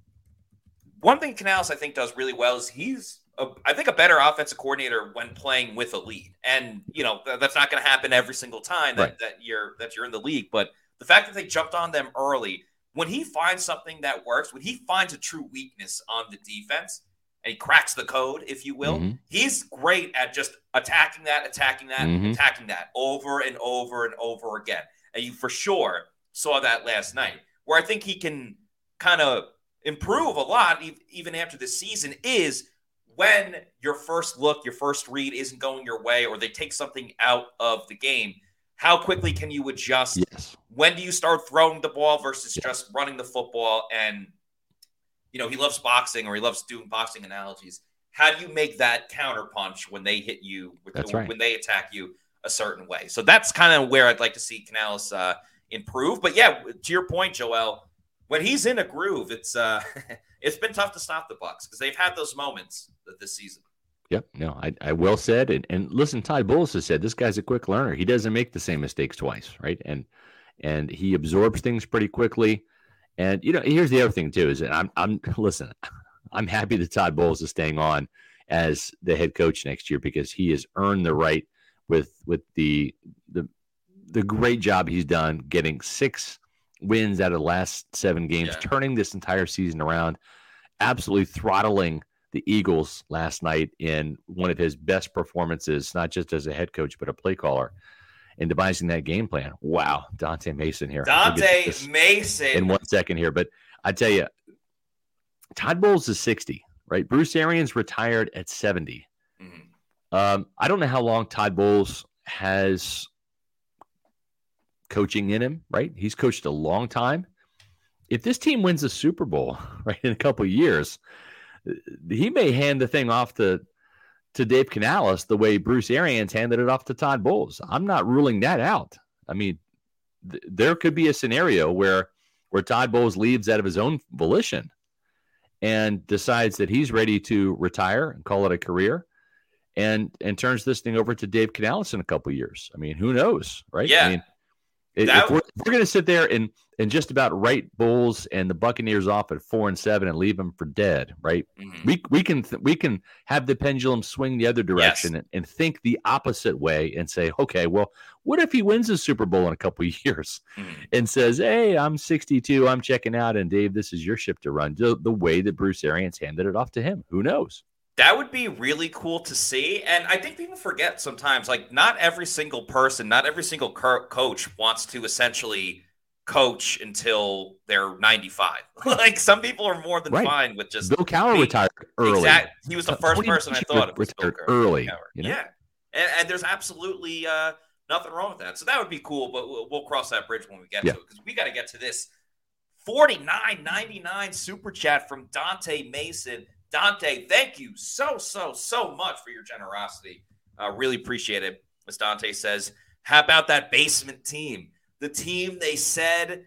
One thing Canales, I think, does really well is he's, a, I think, a better offensive coordinator when playing with a lead. And, you know, th- that's not going to happen every single time that, right. that you're that you're in the league. But the fact that they jumped on them early, when he finds something that works, when he finds a true weakness on the defense, and he cracks the code, if you will, mm-hmm. he's great at just attacking that, attacking that, mm-hmm. attacking that over and over and over again. And you for sure saw that last night, where I think he can kind of improve a lot even after this season is when your first look, your first read isn't going your way, or they take something out of the game. How quickly can you adjust? Yes. When do you start throwing the ball versus yes. just running the football? And, you know, he loves boxing, or he loves doing boxing analogies. How do you make that counterpunch when they hit you, that's when, right. when they attack you a certain way? So that's kind of where I'd like to see Canales uh, improve. But, yeah, to your point, Joel, when he's in a groove, it's uh, it's been tough to stop the Bucs because they've had those moments this season. Yep. No, I, I well said. And, and listen, Todd Bowles has said this guy's a quick learner. He doesn't make the same mistakes twice, right? And and he absorbs things pretty quickly. And, you know, here's the other thing, too, is that I'm, I'm listen, I'm happy that Todd Bowles is staying on as the head coach next year because he has earned the right with with the the the great job he's done getting six wins out of the last seven games, yeah. turning this entire season around, absolutely throttling the Eagles last night in one of his best performances, not just as a head coach, but a play caller, and devising that game plan. Wow. Dante Mason here. Dante Mason. In one second here. But I tell you, Todd Bowles is sixty, right? Bruce Arians retired at seventy. Mm-hmm. Um, I don't know how long Todd Bowles has coaching in him, right? He's coached a long time. If this team wins the Super Bowl, right, in a couple of years, he may hand the thing off to to Dave Canales the way Bruce Arians handed it off to Todd Bowles. I'm not ruling that out. I mean, th- there could be a scenario where where Todd Bowles leaves out of his own volition and decides that he's ready to retire and call it a career, and and turns this thing over to Dave Canales in a couple of years. I mean, who knows, right? Yeah. I mean, if That, we're, if we're going to sit there and and just about write Bowles and the Buccaneers off at four and seven and leave them for dead, right? mm-hmm. We we can th- we can have the pendulum swing the other direction Yes. and, and think the opposite way and say, okay, well, what if he wins the Super Bowl in a couple of years mm-hmm. and says, hey, I'm sixty-two, I'm checking out, and Dave, this is your ship to run. The, the way that Bruce Arians handed it off to him, who knows? That would be really cool to see. And I think people forget sometimes, like, not every single person, not every single co- coach wants to essentially coach until they're ninety-five. Like, some people are more than Right. fine with just Bill Cowher being, retired early. Exact, he was the Uh, first Tony person I Bishop thought of. was retired Bill Cowher. early. Cowher. You know? Yeah. And, and there's absolutely uh, nothing wrong with that. So that would be cool, but we'll, we'll cross that bridge when we get Yeah. to it, because we got to get to this forty-nine ninety-nine super chat from Dante Mason. Dante, thank you so, so, so much for your generosity. Uh, really appreciate it. As Dante says, how about that basement team? The team they said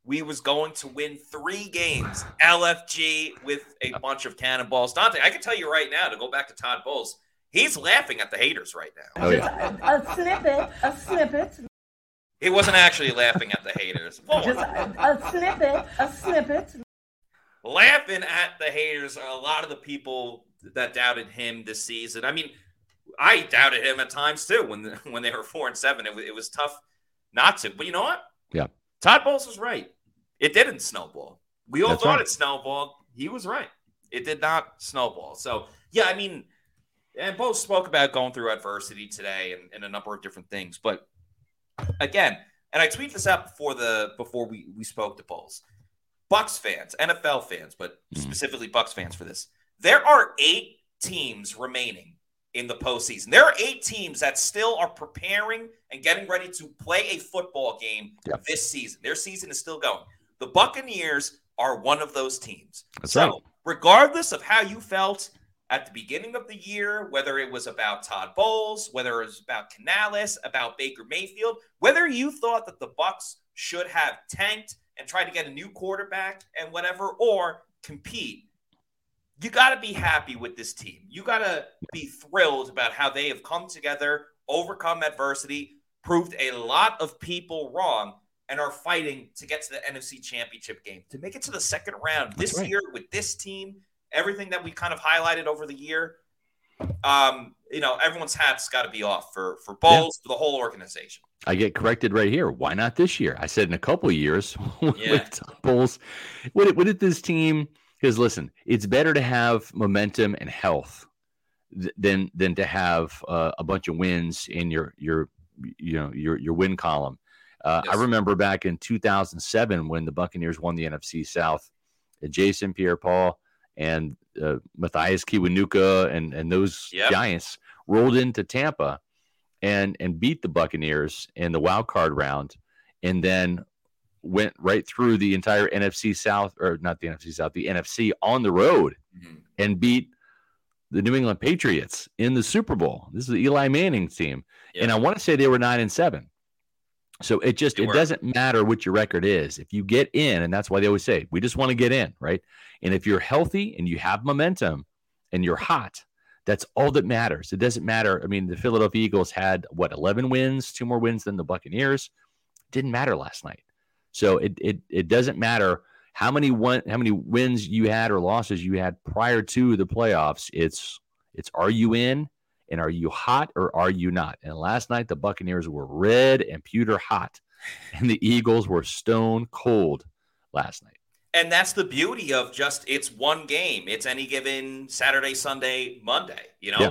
we was going to win three games. L F G with a bunch of cannonballs. Dante, I can tell you right now, to go back to Todd Bowles, he's laughing at the haters right now. Oh, yeah. A snippet, a snippet. He wasn't actually laughing at the haters. Just a, a snippet, a snippet. Laughing at the haters are a lot of the people that doubted him this season. I mean, I doubted him at times too when when they were four and seven. It, it was tough not to. But you know what? Yeah. Todd Bowles was right. It didn't snowball. We all That's thought right. it snowballed. He was right. It did not snowball. So, yeah, I mean, and Bowles spoke about going through adversity today and, and a number of different things. But again, and I tweeted this out before the before we, we spoke to Bowles. Bucs fans, N F L fans, but specifically Bucs fans for this. There are eight teams remaining in the postseason. There are eight teams that still are preparing and getting ready to play a football game yep. this season. Their season is still going. The Buccaneers are one of those teams. That's so, right. regardless of how you felt at the beginning of the year, whether it was about Todd Bowles, whether it was about Canales, about Baker Mayfield, whether you thought that the Bucs should have tanked and tried to get a new quarterback and whatever, or compete, you got to be happy with this team. You got to be thrilled about how they have come together, overcome adversity, proved a lot of people wrong, and are fighting to get to the N F C Championship game. To make it to the second round That's this right. year with this team, everything that we kind of highlighted over the year, um, you know, everyone's hat's got to be off for, for Bowles, yeah. for the whole organization. I get corrected right here. Why not this year? I said in a couple of years Yeah. with Bowles. What did, what did this team – because listen, it's better to have momentum and health th- than than to have uh, a bunch of wins in your your you know your your win column. Uh, yes. I remember back in two thousand seven when the Buccaneers won the N F C South. Uh, Jason Pierre-Paul and uh, Matthias Kiwanuka and and those yep. Giants rolled into Tampa and and beat the Buccaneers in the wild card round, and then went right through the entire N F C South, or not the N F C South, the N F C on the road mm-hmm. and beat the New England Patriots in the Super Bowl. This is the Eli Manning team. Yeah. And I want to say they were nine and seven. So it just, they it were. doesn't matter what your record is. If you get in, and that's why they always say, we just want to get in, right? And if you're healthy and you have momentum and you're hot, that's all that matters. It doesn't matter. I mean, the Philadelphia Eagles had what, eleven wins, two more wins than the Buccaneers. Didn't matter last night. So it it it doesn't matter how many one how many wins you had or losses you had prior to the playoffs. It's it's are you in and are you hot or are you not? And last night the Buccaneers were red and pewter hot, and the Eagles were stone cold last night. And that's the beauty of just it's one game. It's any given Saturday, Sunday, Monday. You know. Yeah.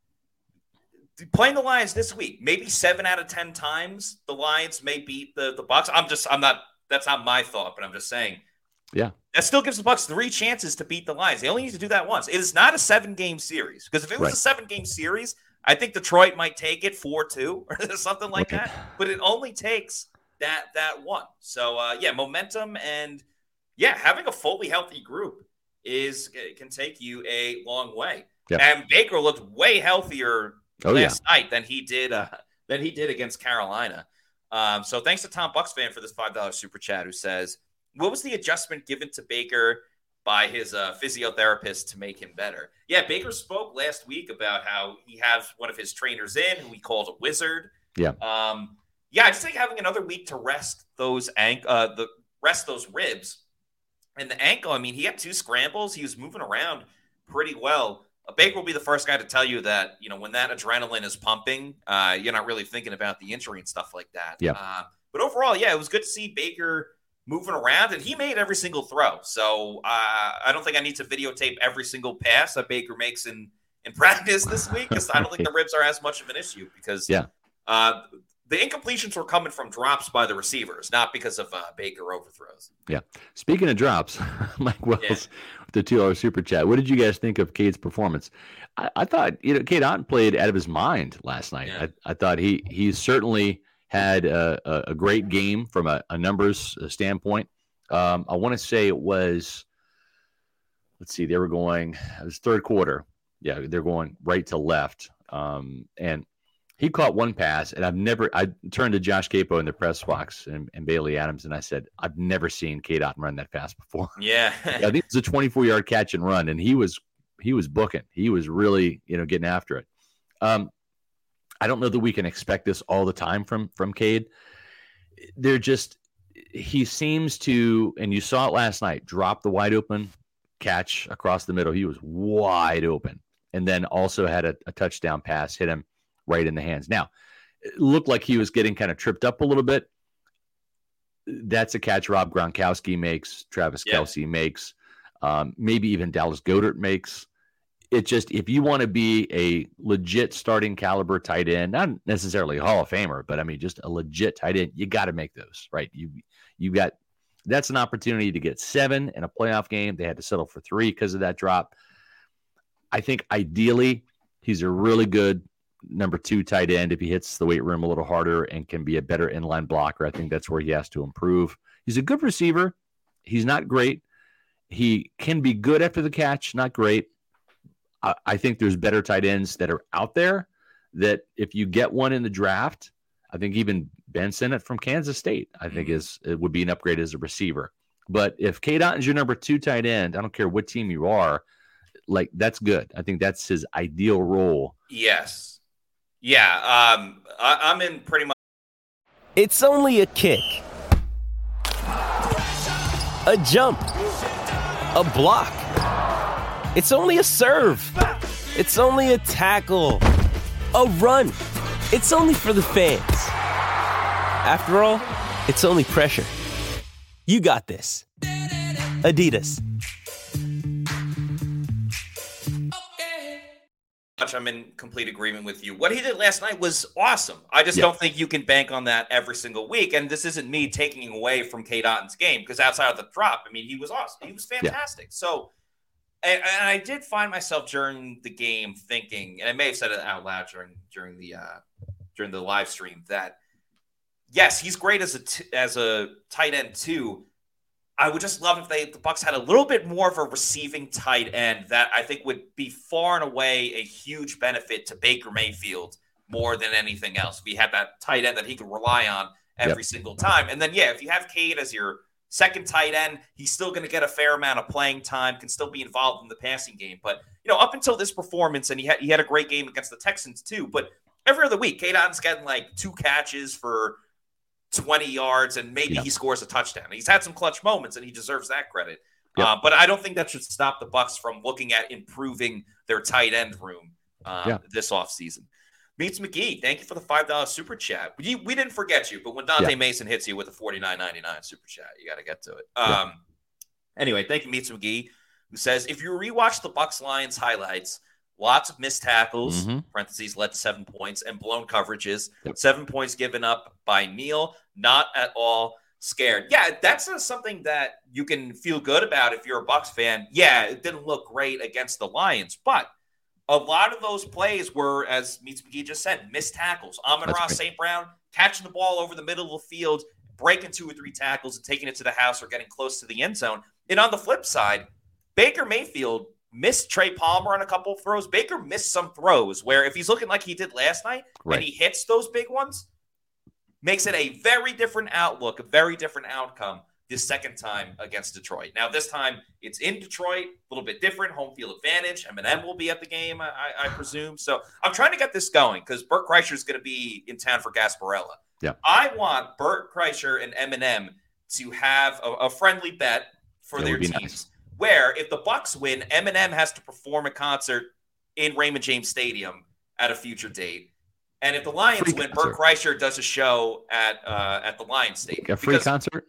Playing the Lions this week, maybe seven out of ten times the Lions may beat the the Bucs. I'm just, I'm not. That's not my thought, but I'm just saying. Yeah, that still gives the Bucs three chances to beat the Lions. They only need to do that once. It is not a seven game series, because if it was right. a seven game series, I think Detroit might take it four two or something like okay. that. But it only takes that that one. So uh, yeah, momentum and yeah, having a fully healthy group is can take you a long way. Yeah. And Baker looked way healthier oh, last yeah. night than he did uh, than he did against Carolina. Um, so thanks to Tom Bucs fan for this five dollar super chat, who says, what was the adjustment given to Baker by his uh, physiotherapist to make him better? Yeah, Baker spoke last week about how he has one of his trainers in who he called a wizard. Yeah. Um, yeah, I just think having another week to rest those ank- uh, the rest those ribs and the ankle. I mean, he had two scrambles. He was moving around pretty well. Baker will be the first guy to tell you that, you know, when that adrenaline is pumping, uh, you're not really thinking about the injury and stuff like that. Yeah. Uh, but overall, yeah, it was good to see Baker moving around, and he made every single throw. So uh, I don't think I need to videotape every single pass that Baker makes in, in practice this week, because I don't think the ribs are as much of an issue, because yeah. uh, the incompletions were coming from drops by the receivers, not because of uh, Baker overthrows. Yeah. Speaking of drops, Mike Wells, yeah. with the two dollar super chat. What did you guys think of Cade's performance? I, I thought, you know, Cade Otton played out of his mind last night. Yeah. I, I thought he he certainly had a, a, a great game from a, a numbers standpoint. Um, I want to say it was, let's see, they were going, it was third quarter. Yeah, they're going right to left. Um, and he caught one pass, and I've never. I turned to Josh Capo in the press box and, and Bailey Adams, and I said, "I've never seen Cade Otton run that fast before." Yeah, I think it was a twenty-four yard catch and run, and he was he was booking. He was really you know getting after it. Um, I don't know that we can expect this all the time from from Cade. They're just he seems to, and you saw it last night, drop the wide open catch across the middle. He was wide open, and then also had a, a touchdown pass hit him right in the hands. Now, it looked like he was getting kind of tripped up a little bit. That's a catch Rob Gronkowski makes, Travis Yeah. Kelce makes, um, maybe even Dallas Goedert makes. It just, if you want to be a legit starting caliber tight end, not necessarily a Hall of Famer, but I mean, just a legit tight end, you got to make those, right? You, you got, that's an opportunity to get seven in a playoff game. They had to settle for three because of that drop. I think ideally he's a really good number two tight end. If he hits the weight room a little harder and can be a better inline blocker, I think that's where he has to improve. He's a good receiver. He's not great. He can be good after the catch, not great. I, I think there's better tight ends that are out there that if you get one in the draft, I think even Ben Sinnott from Kansas State, I think is it would be an upgrade as a receiver. But if Cade Otton's your number two tight end, I don't care what team you are, like that's good. I think that's his ideal role. Yes. Yeah, um, I, I'm in pretty much. It's only a kick, a jump, a block. It's only a serve. It's only a tackle, a run. It's only for the fans. After all, it's only pressure. You got this. Adidas. I'm in complete agreement with you. What he did last night was awesome. I just Yeah. don't think you can bank on that every single week. And this isn't me taking away from Cade Otton's game because outside of the drop, I mean, he was awesome. He was fantastic. So, and, and I did find myself during the game thinking, and I may have said it out loud during during the uh, during the live stream that yes, he's great as a t- as a tight end too. I would just love if they the Bucs had a little bit more of a receiving tight end that I think would be far and away a huge benefit to Baker Mayfield more than anything else. If he had that tight end that he could rely on every Yep. single time. And then, yeah, if you have Cade as your second tight end, he's still going to get a fair amount of playing time, can still be involved in the passing game. But, you know, up until this performance, and he had, he had a great game against the Texans too, but every other week, Cade Otton's getting like two catches for twenty yards, and maybe Yeah. he scores a touchdown. He's had some clutch moments, and he deserves that credit. Yep. Uh, but I don't think that should stop the Bucs from looking at improving their tight end room uh, Yeah. this offseason. Meets McGee, thank you for the five dollar super chat. We, we didn't forget you, but when Dante Yeah. Mason hits you with a forty-nine ninety-nine super chat, you got to get to it. Yeah. Um, Anyway, thank you, Meets McGee, who says, if you rewatch the Bucs-Lions highlights, lots of missed tackles, Mhm. parentheses, led to seven points, and blown coverages. Yep. Seven points given up by Neal, not at all scared. Yeah, that's not something that you can feel good about if you're a Bucs fan. Yeah, it didn't look great against the Lions, but a lot of those plays were, as Meets McGee just said, missed tackles. Amon That's Ross great. Saint Brown catching the ball over the middle of the field, breaking two or three tackles and taking it to the house or getting close to the end zone. And on the flip side, Baker Mayfield missed Trey Palmer on a couple of throws. Baker missed some throws where if he's looking like he did last night Right. and he hits those big ones, makes it a very different outlook, a very different outcome this second time against Detroit. Now, this time it's in Detroit, a little bit different, home field advantage. Eminem will be at the game, I, I presume. So I'm trying to get this going because Bert Kreischer is going to be in town for Gasparilla. Yeah. I want Bert Kreischer and Eminem to have a, a friendly bet for That their would be teams, nice. where if the Bucs win, Eminem has to perform a concert in Raymond James Stadium at a future date. And if the Lions Free win, concert. Bert Kreischer does a show at uh, at the Lions Stadium. A free Because- concert?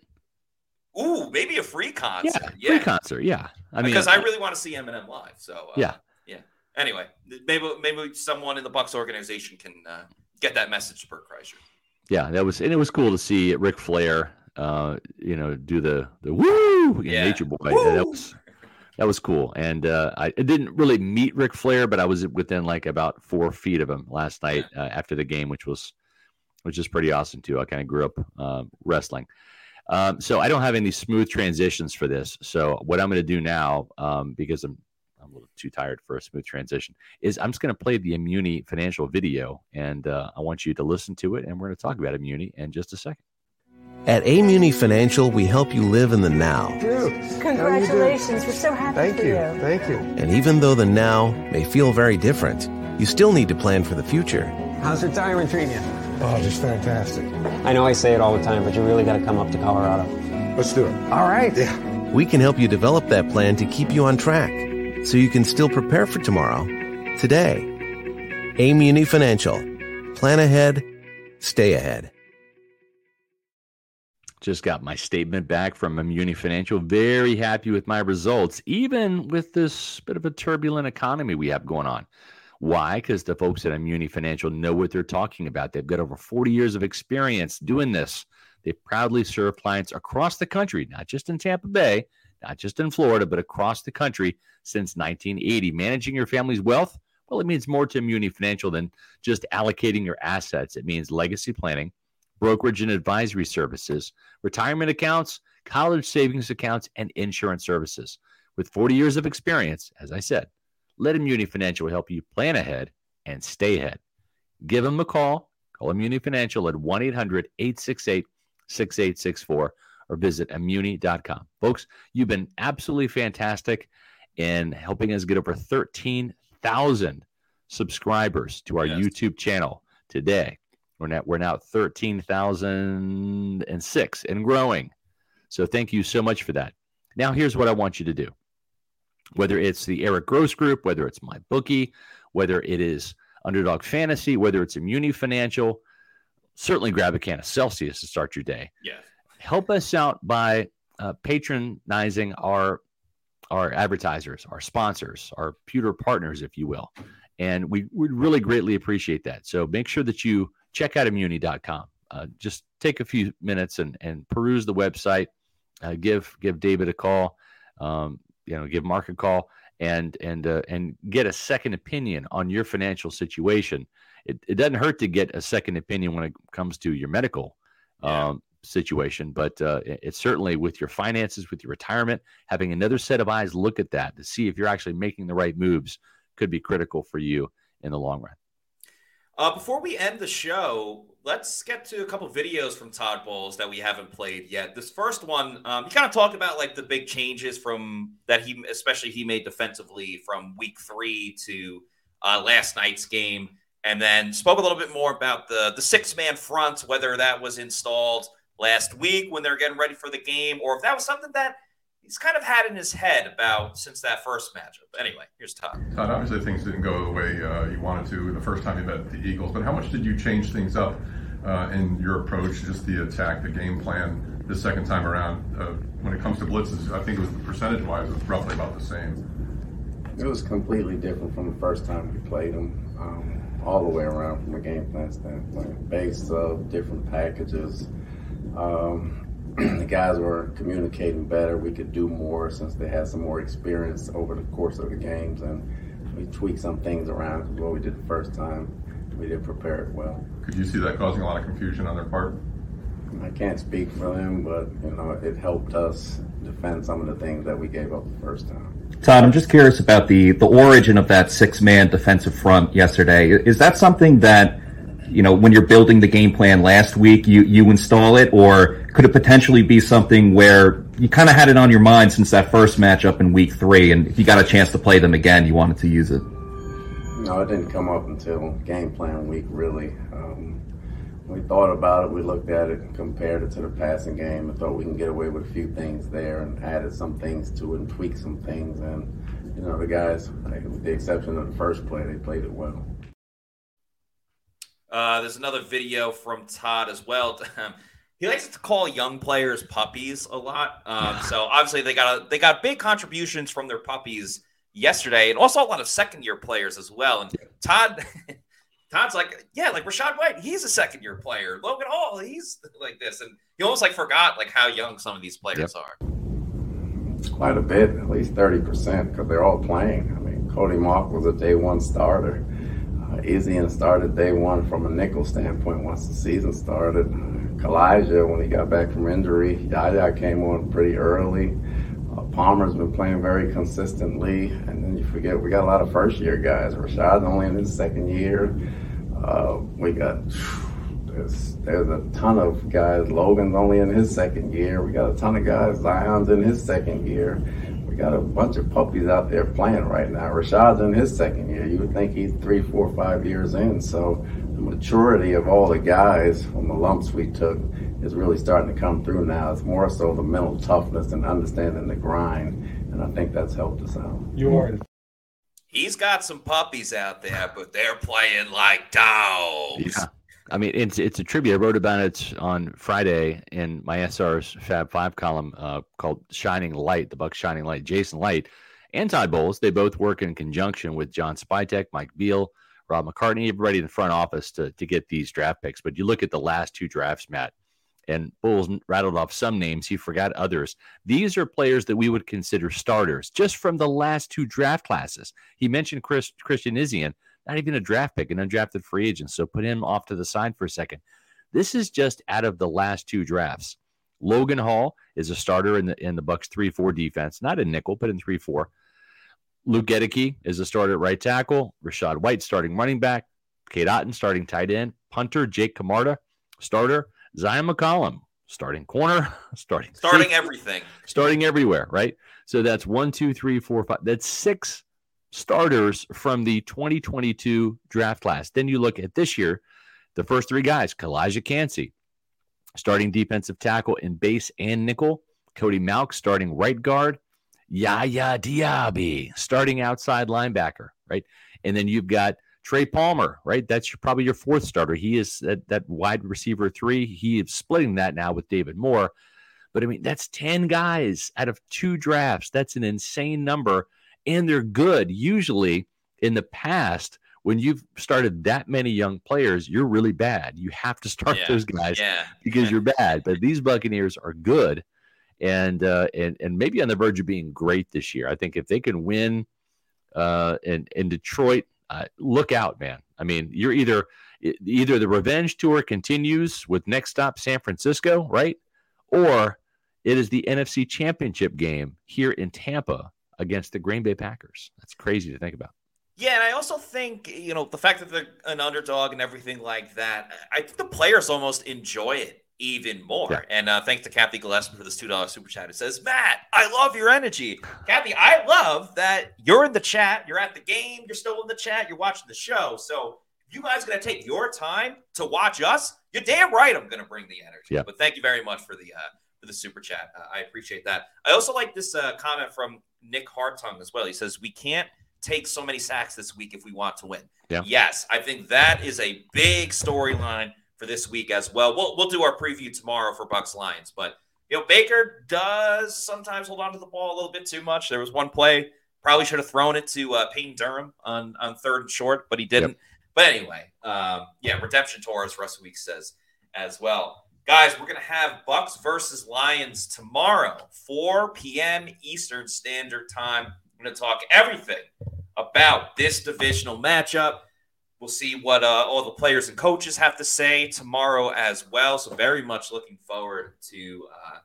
Ooh, maybe a free concert. Yeah, free concert. Yeah. I mean, because I really want to see Eminem live. So uh, yeah. yeah. Anyway, maybe maybe someone in the Bucs organization can uh, get that message to Bert Kreischer. Yeah, that was, and it was cool to see Ric Flair, uh, you know, do the the woo, Yeah. Nature Boy. Woo! That was that was cool, and uh, I, I didn't really meet Ric Flair, but I was within like about four feet of him last night uh, after the game, which was which is pretty awesome too. I kind of grew up um, wrestling, um, so I don't have any smooth transitions for this. So what I'm going to do now, um, because I'm I'm a little too tired for a smooth transition, is I'm just going to play the Immuni Financial video, and uh, I want you to listen to it, and we're going to talk about Immuni in just a second. At Immuni Financial, we help you live in the now. Congratulations. We're so happy Thank for you. you. Thank you. And even though the now may feel very different, you still need to plan for the future. How's retirement treating you? Oh, just fantastic. I know I say it all the time, but you really got to come up to Colorado. Let's do it. All right. Yeah. We can help you develop that plan to keep you on track, so you can still prepare for tomorrow, today. Immuni Financial. Plan ahead, stay ahead. Just got my statement back from Immuni Financial. Very happy with my results, even with this bit of a turbulent economy we have going on. Why? Because the folks at Immuni Financial know what they're talking about. They've got over forty years of experience doing this. They proudly serve clients across the country, not just in Tampa Bay, not just in Florida, but across the country since nineteen eighty. Managing your family's wealth, well, it means more to Immuni Financial than just allocating your assets. It means legacy planning, brokerage and advisory services, retirement accounts, college savings accounts, and insurance services. With forty years of experience, as I said, let Immuni Financial help you plan ahead and stay ahead. Give them a call. Call Immuni Financial at one eight hundred eight six eight six eight six four or visit immuni dot com. Folks, you've been absolutely fantastic in helping us get over thirteen thousand subscribers to our yes. YouTube channel today. We're now, we're now at thirteen thousand six and growing. So thank you so much for that. Now, here's what I want you to do. Whether it's the Eric Gross Group, whether it's MyBookie, whether it is Underdog Fantasy, whether it's Immuni Financial, certainly grab a can of Celsius to start your day. Yes. Help us out by uh, patronizing our our advertisers, our sponsors, our pewter partners, if you will. And we would really greatly appreciate that. So make sure that you check out immuni dot com. Uh, just take a few minutes and, and peruse the website. Uh, give give David a call. Um, you know, give Mark a call and and uh, and get a second opinion on your financial situation. It, it doesn't hurt to get a second opinion when it comes to your medical yeah. um, situation, but uh, it, it's certainly with your finances, with your retirement, having another set of eyes look at that to see if you're actually making the right moves could be critical for you in the long run. Uh, before we end the show, let's get to a couple videos from Todd Bowles that we haven't played yet. This first one, um, he kind of talked about like the big changes from that he, especially he made defensively from week three to uh, last night's game. And then spoke a little bit more about the, the six-man front, whether that was installed last week when they're getting ready for the game, or if that was something that he's kind of had in his head about since that first matchup. Anyway, here's Todd. Todd, obviously things didn't go the way uh, you wanted to the first time you met the Eagles, but how much did you change things up uh, in your approach, just the attack, the game plan, the second time around? Uh, when it comes to blitzes, I think it was percentage-wise, it was roughly about the same. It was completely different from the first time we played them. Um, all the way around from a game plan standpoint, based of different packages. Um, the guys were communicating better. We could do more since they had some more experience over the course of the games, and we tweaked some things around because what we did the first time, we did prepare it well. Could you see that causing a lot of confusion on their part? I can't speak for them, but you know, it helped us defend some of the things that we gave up the first time. Todd, I'm just curious about the, the origin of that six-man defensive front yesterday. Is that something that, you know, when you're building the game plan last week, you, you install it, or could it potentially be something where you kind of had it on your mind since that first matchup in week three, and if you got a chance to play them again, you wanted to use it? No, it didn't come up until game plan week, really. Um, we thought about it, we looked at it and compared it to the passing game and thought we can get away with a few things there and added some things to it and tweaked some things. And, you know, the guys, with the exception of the first play, they played it well. Uh, there's another video from Todd as well. He likes to call young players puppies a lot. Um, so obviously they got a, they got big contributions from their puppies yesterday, and also a lot of second year players as well. And Todd, Todd's like, yeah, like Rachaad White, he's a second year player. Logan Hall, he's like this, and he almost like forgot like how young some of these players yep. are. Quite a bit, at least thirty percent, because they're all playing. I mean, Cody Mauch was a day one starter. Uh, Izzy started day one from a nickel standpoint once the season started. Uh, Kalijah, when he got back from injury, Yaya came on pretty early. Uh, Palmer's been playing very consistently, and then you forget we got a lot of first-year guys. Rashad's only in his second year. Uh, we got there's, there's a ton of guys. Logan's only in his second year. We got a ton of guys. Zion's in his second year. We got a bunch of puppies out there playing right now. Rashad's in his second year. You would think he's three, four, five years in. So the maturity of all the guys from the lumps we took is really starting to come through now. It's more so the mental toughness and understanding the grind, and I think that's helped us out. You are. He's got some puppies out there, but they're playing like dogs. Yeah. I mean, it's it's a tribute. I wrote about it on Friday in my S R's Fab Five column uh, called Shining Light, the Bucks Shining Light. Jason Light and Todd Bowles, they both work in conjunction with John Spytek, Mike Beal, Rob McCartney, everybody in the front office to, to get these draft picks. But you look at the last two drafts, Matt, and Bowles rattled off some names. He forgot others. These are players that we would consider starters just from the last two draft classes. He mentioned Chris, Christian Izien, not even a draft pick, an undrafted free agent. So put him off to the side for a second. This is just out of the last two drafts. Logan Hall is a starter in the in the Bucks three four defense, not in nickel, but in three four. Luke Gedeke is a starter at right tackle. Rashad White starting running back. Cade Otton starting tight end. Punter Jake Camarda, starter. Zion McCollum, starting corner, starting starting safety, everything, starting everywhere, right? So that's one, two, three, four, five. That's six starters from the twenty twenty-two draft class. Then you look at this year, the first three guys: Kalijah Kancey, starting defensive tackle in base and nickel; Cody Mauch, starting right guard; Yaya Diaby, starting outside linebacker, right? And then you've got Trey Palmer, right? That's your, probably your fourth starter. He is that, that wide receiver three. He is splitting that now with David Moore. But, I mean, that's ten guys out of two drafts. That's an insane number, and they're good. Usually in the past, when you've started that many young players, you're really bad. You have to start yeah. those guys yeah. because you're bad. But these Buccaneers are good and, uh, and, and maybe on the verge of being great this year. I think if they can win uh, in, in Detroit, Uh, look out, man. I mean, you're either either the revenge tour continues with next stop San Francisco, right? Or it is the N F C Championship game here in Tampa against the Green Bay Packers. That's crazy to think about. Yeah, and I also think, you know, the fact that they're an underdog and everything like that, I think the players almost enjoy it even more. Yeah. And uh, thanks to Kathy Gillespie for this two dollar super chat. It says, Matt, I love your energy. Kathy, I love that you're in the chat. You're at the game. You're still in the chat. You're watching the show. So if you guys are going to take your time to watch us, you're damn right I'm going to bring the energy. Yeah. But thank you very much for the uh, for the super chat. Uh, I appreciate that. I also like this uh, comment from Nick Hartung as well. He says, we can't take so many sacks this week if we want to win. Yeah. Yes, I think that is a big storyline for this week as well. We'll we'll do our preview tomorrow for Bucks Lions, but you know Baker does sometimes hold on to the ball a little bit too much. There was one play probably should have thrown it to uh, Peyton Durham on on third and short, but he didn't. Yep. But anyway, um, yeah, redemption tour, as Russell Week says as well. Guys, we're gonna have Bucks versus Lions tomorrow, four p.m. Eastern Standard Time. We're gonna talk everything about this divisional matchup. We'll see what uh, all the players and coaches have to say tomorrow as well. So very much looking forward to uh,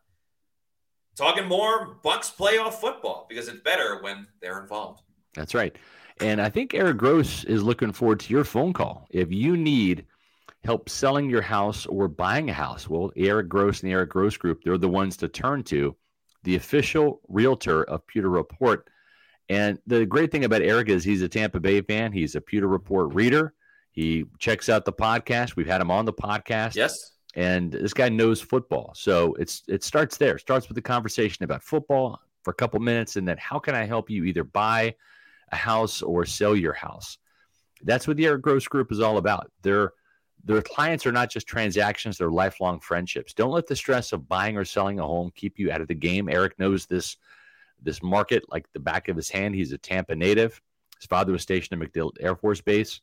talking more Bucks playoff football because it's better when they're involved. That's right. And I think Eric Gross is looking forward to your phone call. If you need help selling your house or buying a house, well, Eric Gross and the Eric Gross Group, they're the ones to turn to, the official realtor of Pewter Report. And the great thing about Eric is he's a Tampa Bay fan. He's a Pewter Report reader. He checks out the podcast. We've had him on the podcast. Yes. And this guy knows football. So it's it starts there. It starts with the conversation about football for a couple minutes. And then how can I help you either buy a house or sell your house? That's what the Eric Gross Group is all about. Their, their clients are not just transactions. They're lifelong friendships. Don't let the stress of buying or selling a home keep you out of the game. Eric knows this this market like the back of his hand. He's a Tampa native. His father was stationed at MacDill Air Force Base.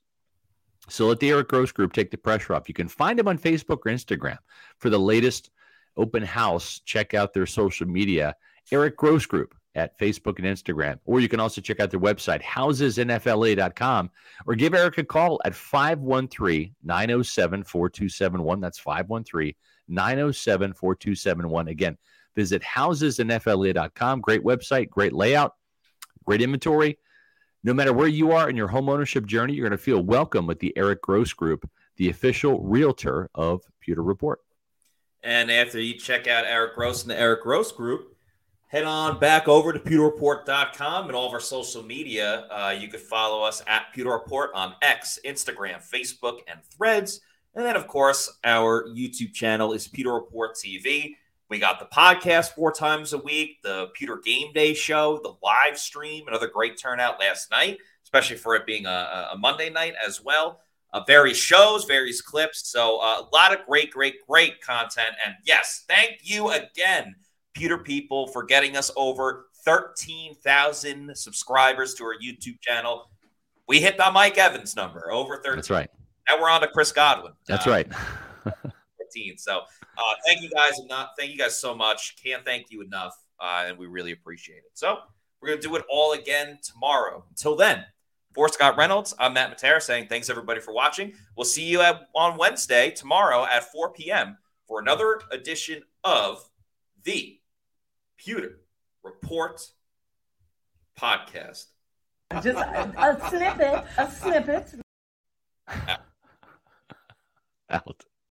So let the Eric Gross Group take the pressure off. You can find him on Facebook or Instagram for the latest open house. Check out their social media, Eric Gross Group at Facebook and Instagram. Or you can also check out their website, houses n f l a dot com, or give Eric a call at five one three, nine oh seven, four two seven one. That's five one three, nine oh seven, four two seven one. Again, Visit houses n f l a dot com. Great website, great layout, great inventory. No matter where you are in your home ownership journey, you're going to feel welcome with the Eric Gross Group, the official realtor of Pewter Report. And after you check out Eric Gross and the Eric Gross Group, head on back over to pewter report dot com and all of our social media. Uh, you can follow us at Pewter Report on X, Instagram, Facebook, and Threads. And then, of course, our YouTube channel is Pewter Report T V. We got the podcast four times a week, the Pewter Game Day show, the live stream, another great turnout last night, especially for it being a, a Monday night as well. Uh, various shows, various clips. So uh, a lot of great, great, great content. And yes, thank you again, Pewter people, for getting us over thirteen thousand subscribers to our YouTube channel. We hit the Mike Evans number, over thirteen. That's right. Now we're on to Chris Godwin. That's uh, right. fifteen. So uh, thank you guys enough. Thank you guys so much. Can't thank you enough. Uh, and we really appreciate it. So we're going to do it all again tomorrow. Until then, for Scott Reynolds, I'm Matt Matera saying thanks, everybody, for watching. We'll see you at, on Wednesday, tomorrow at four p.m. for another edition of the Pewter Report podcast. Just a, a snippet, a snippet. Out.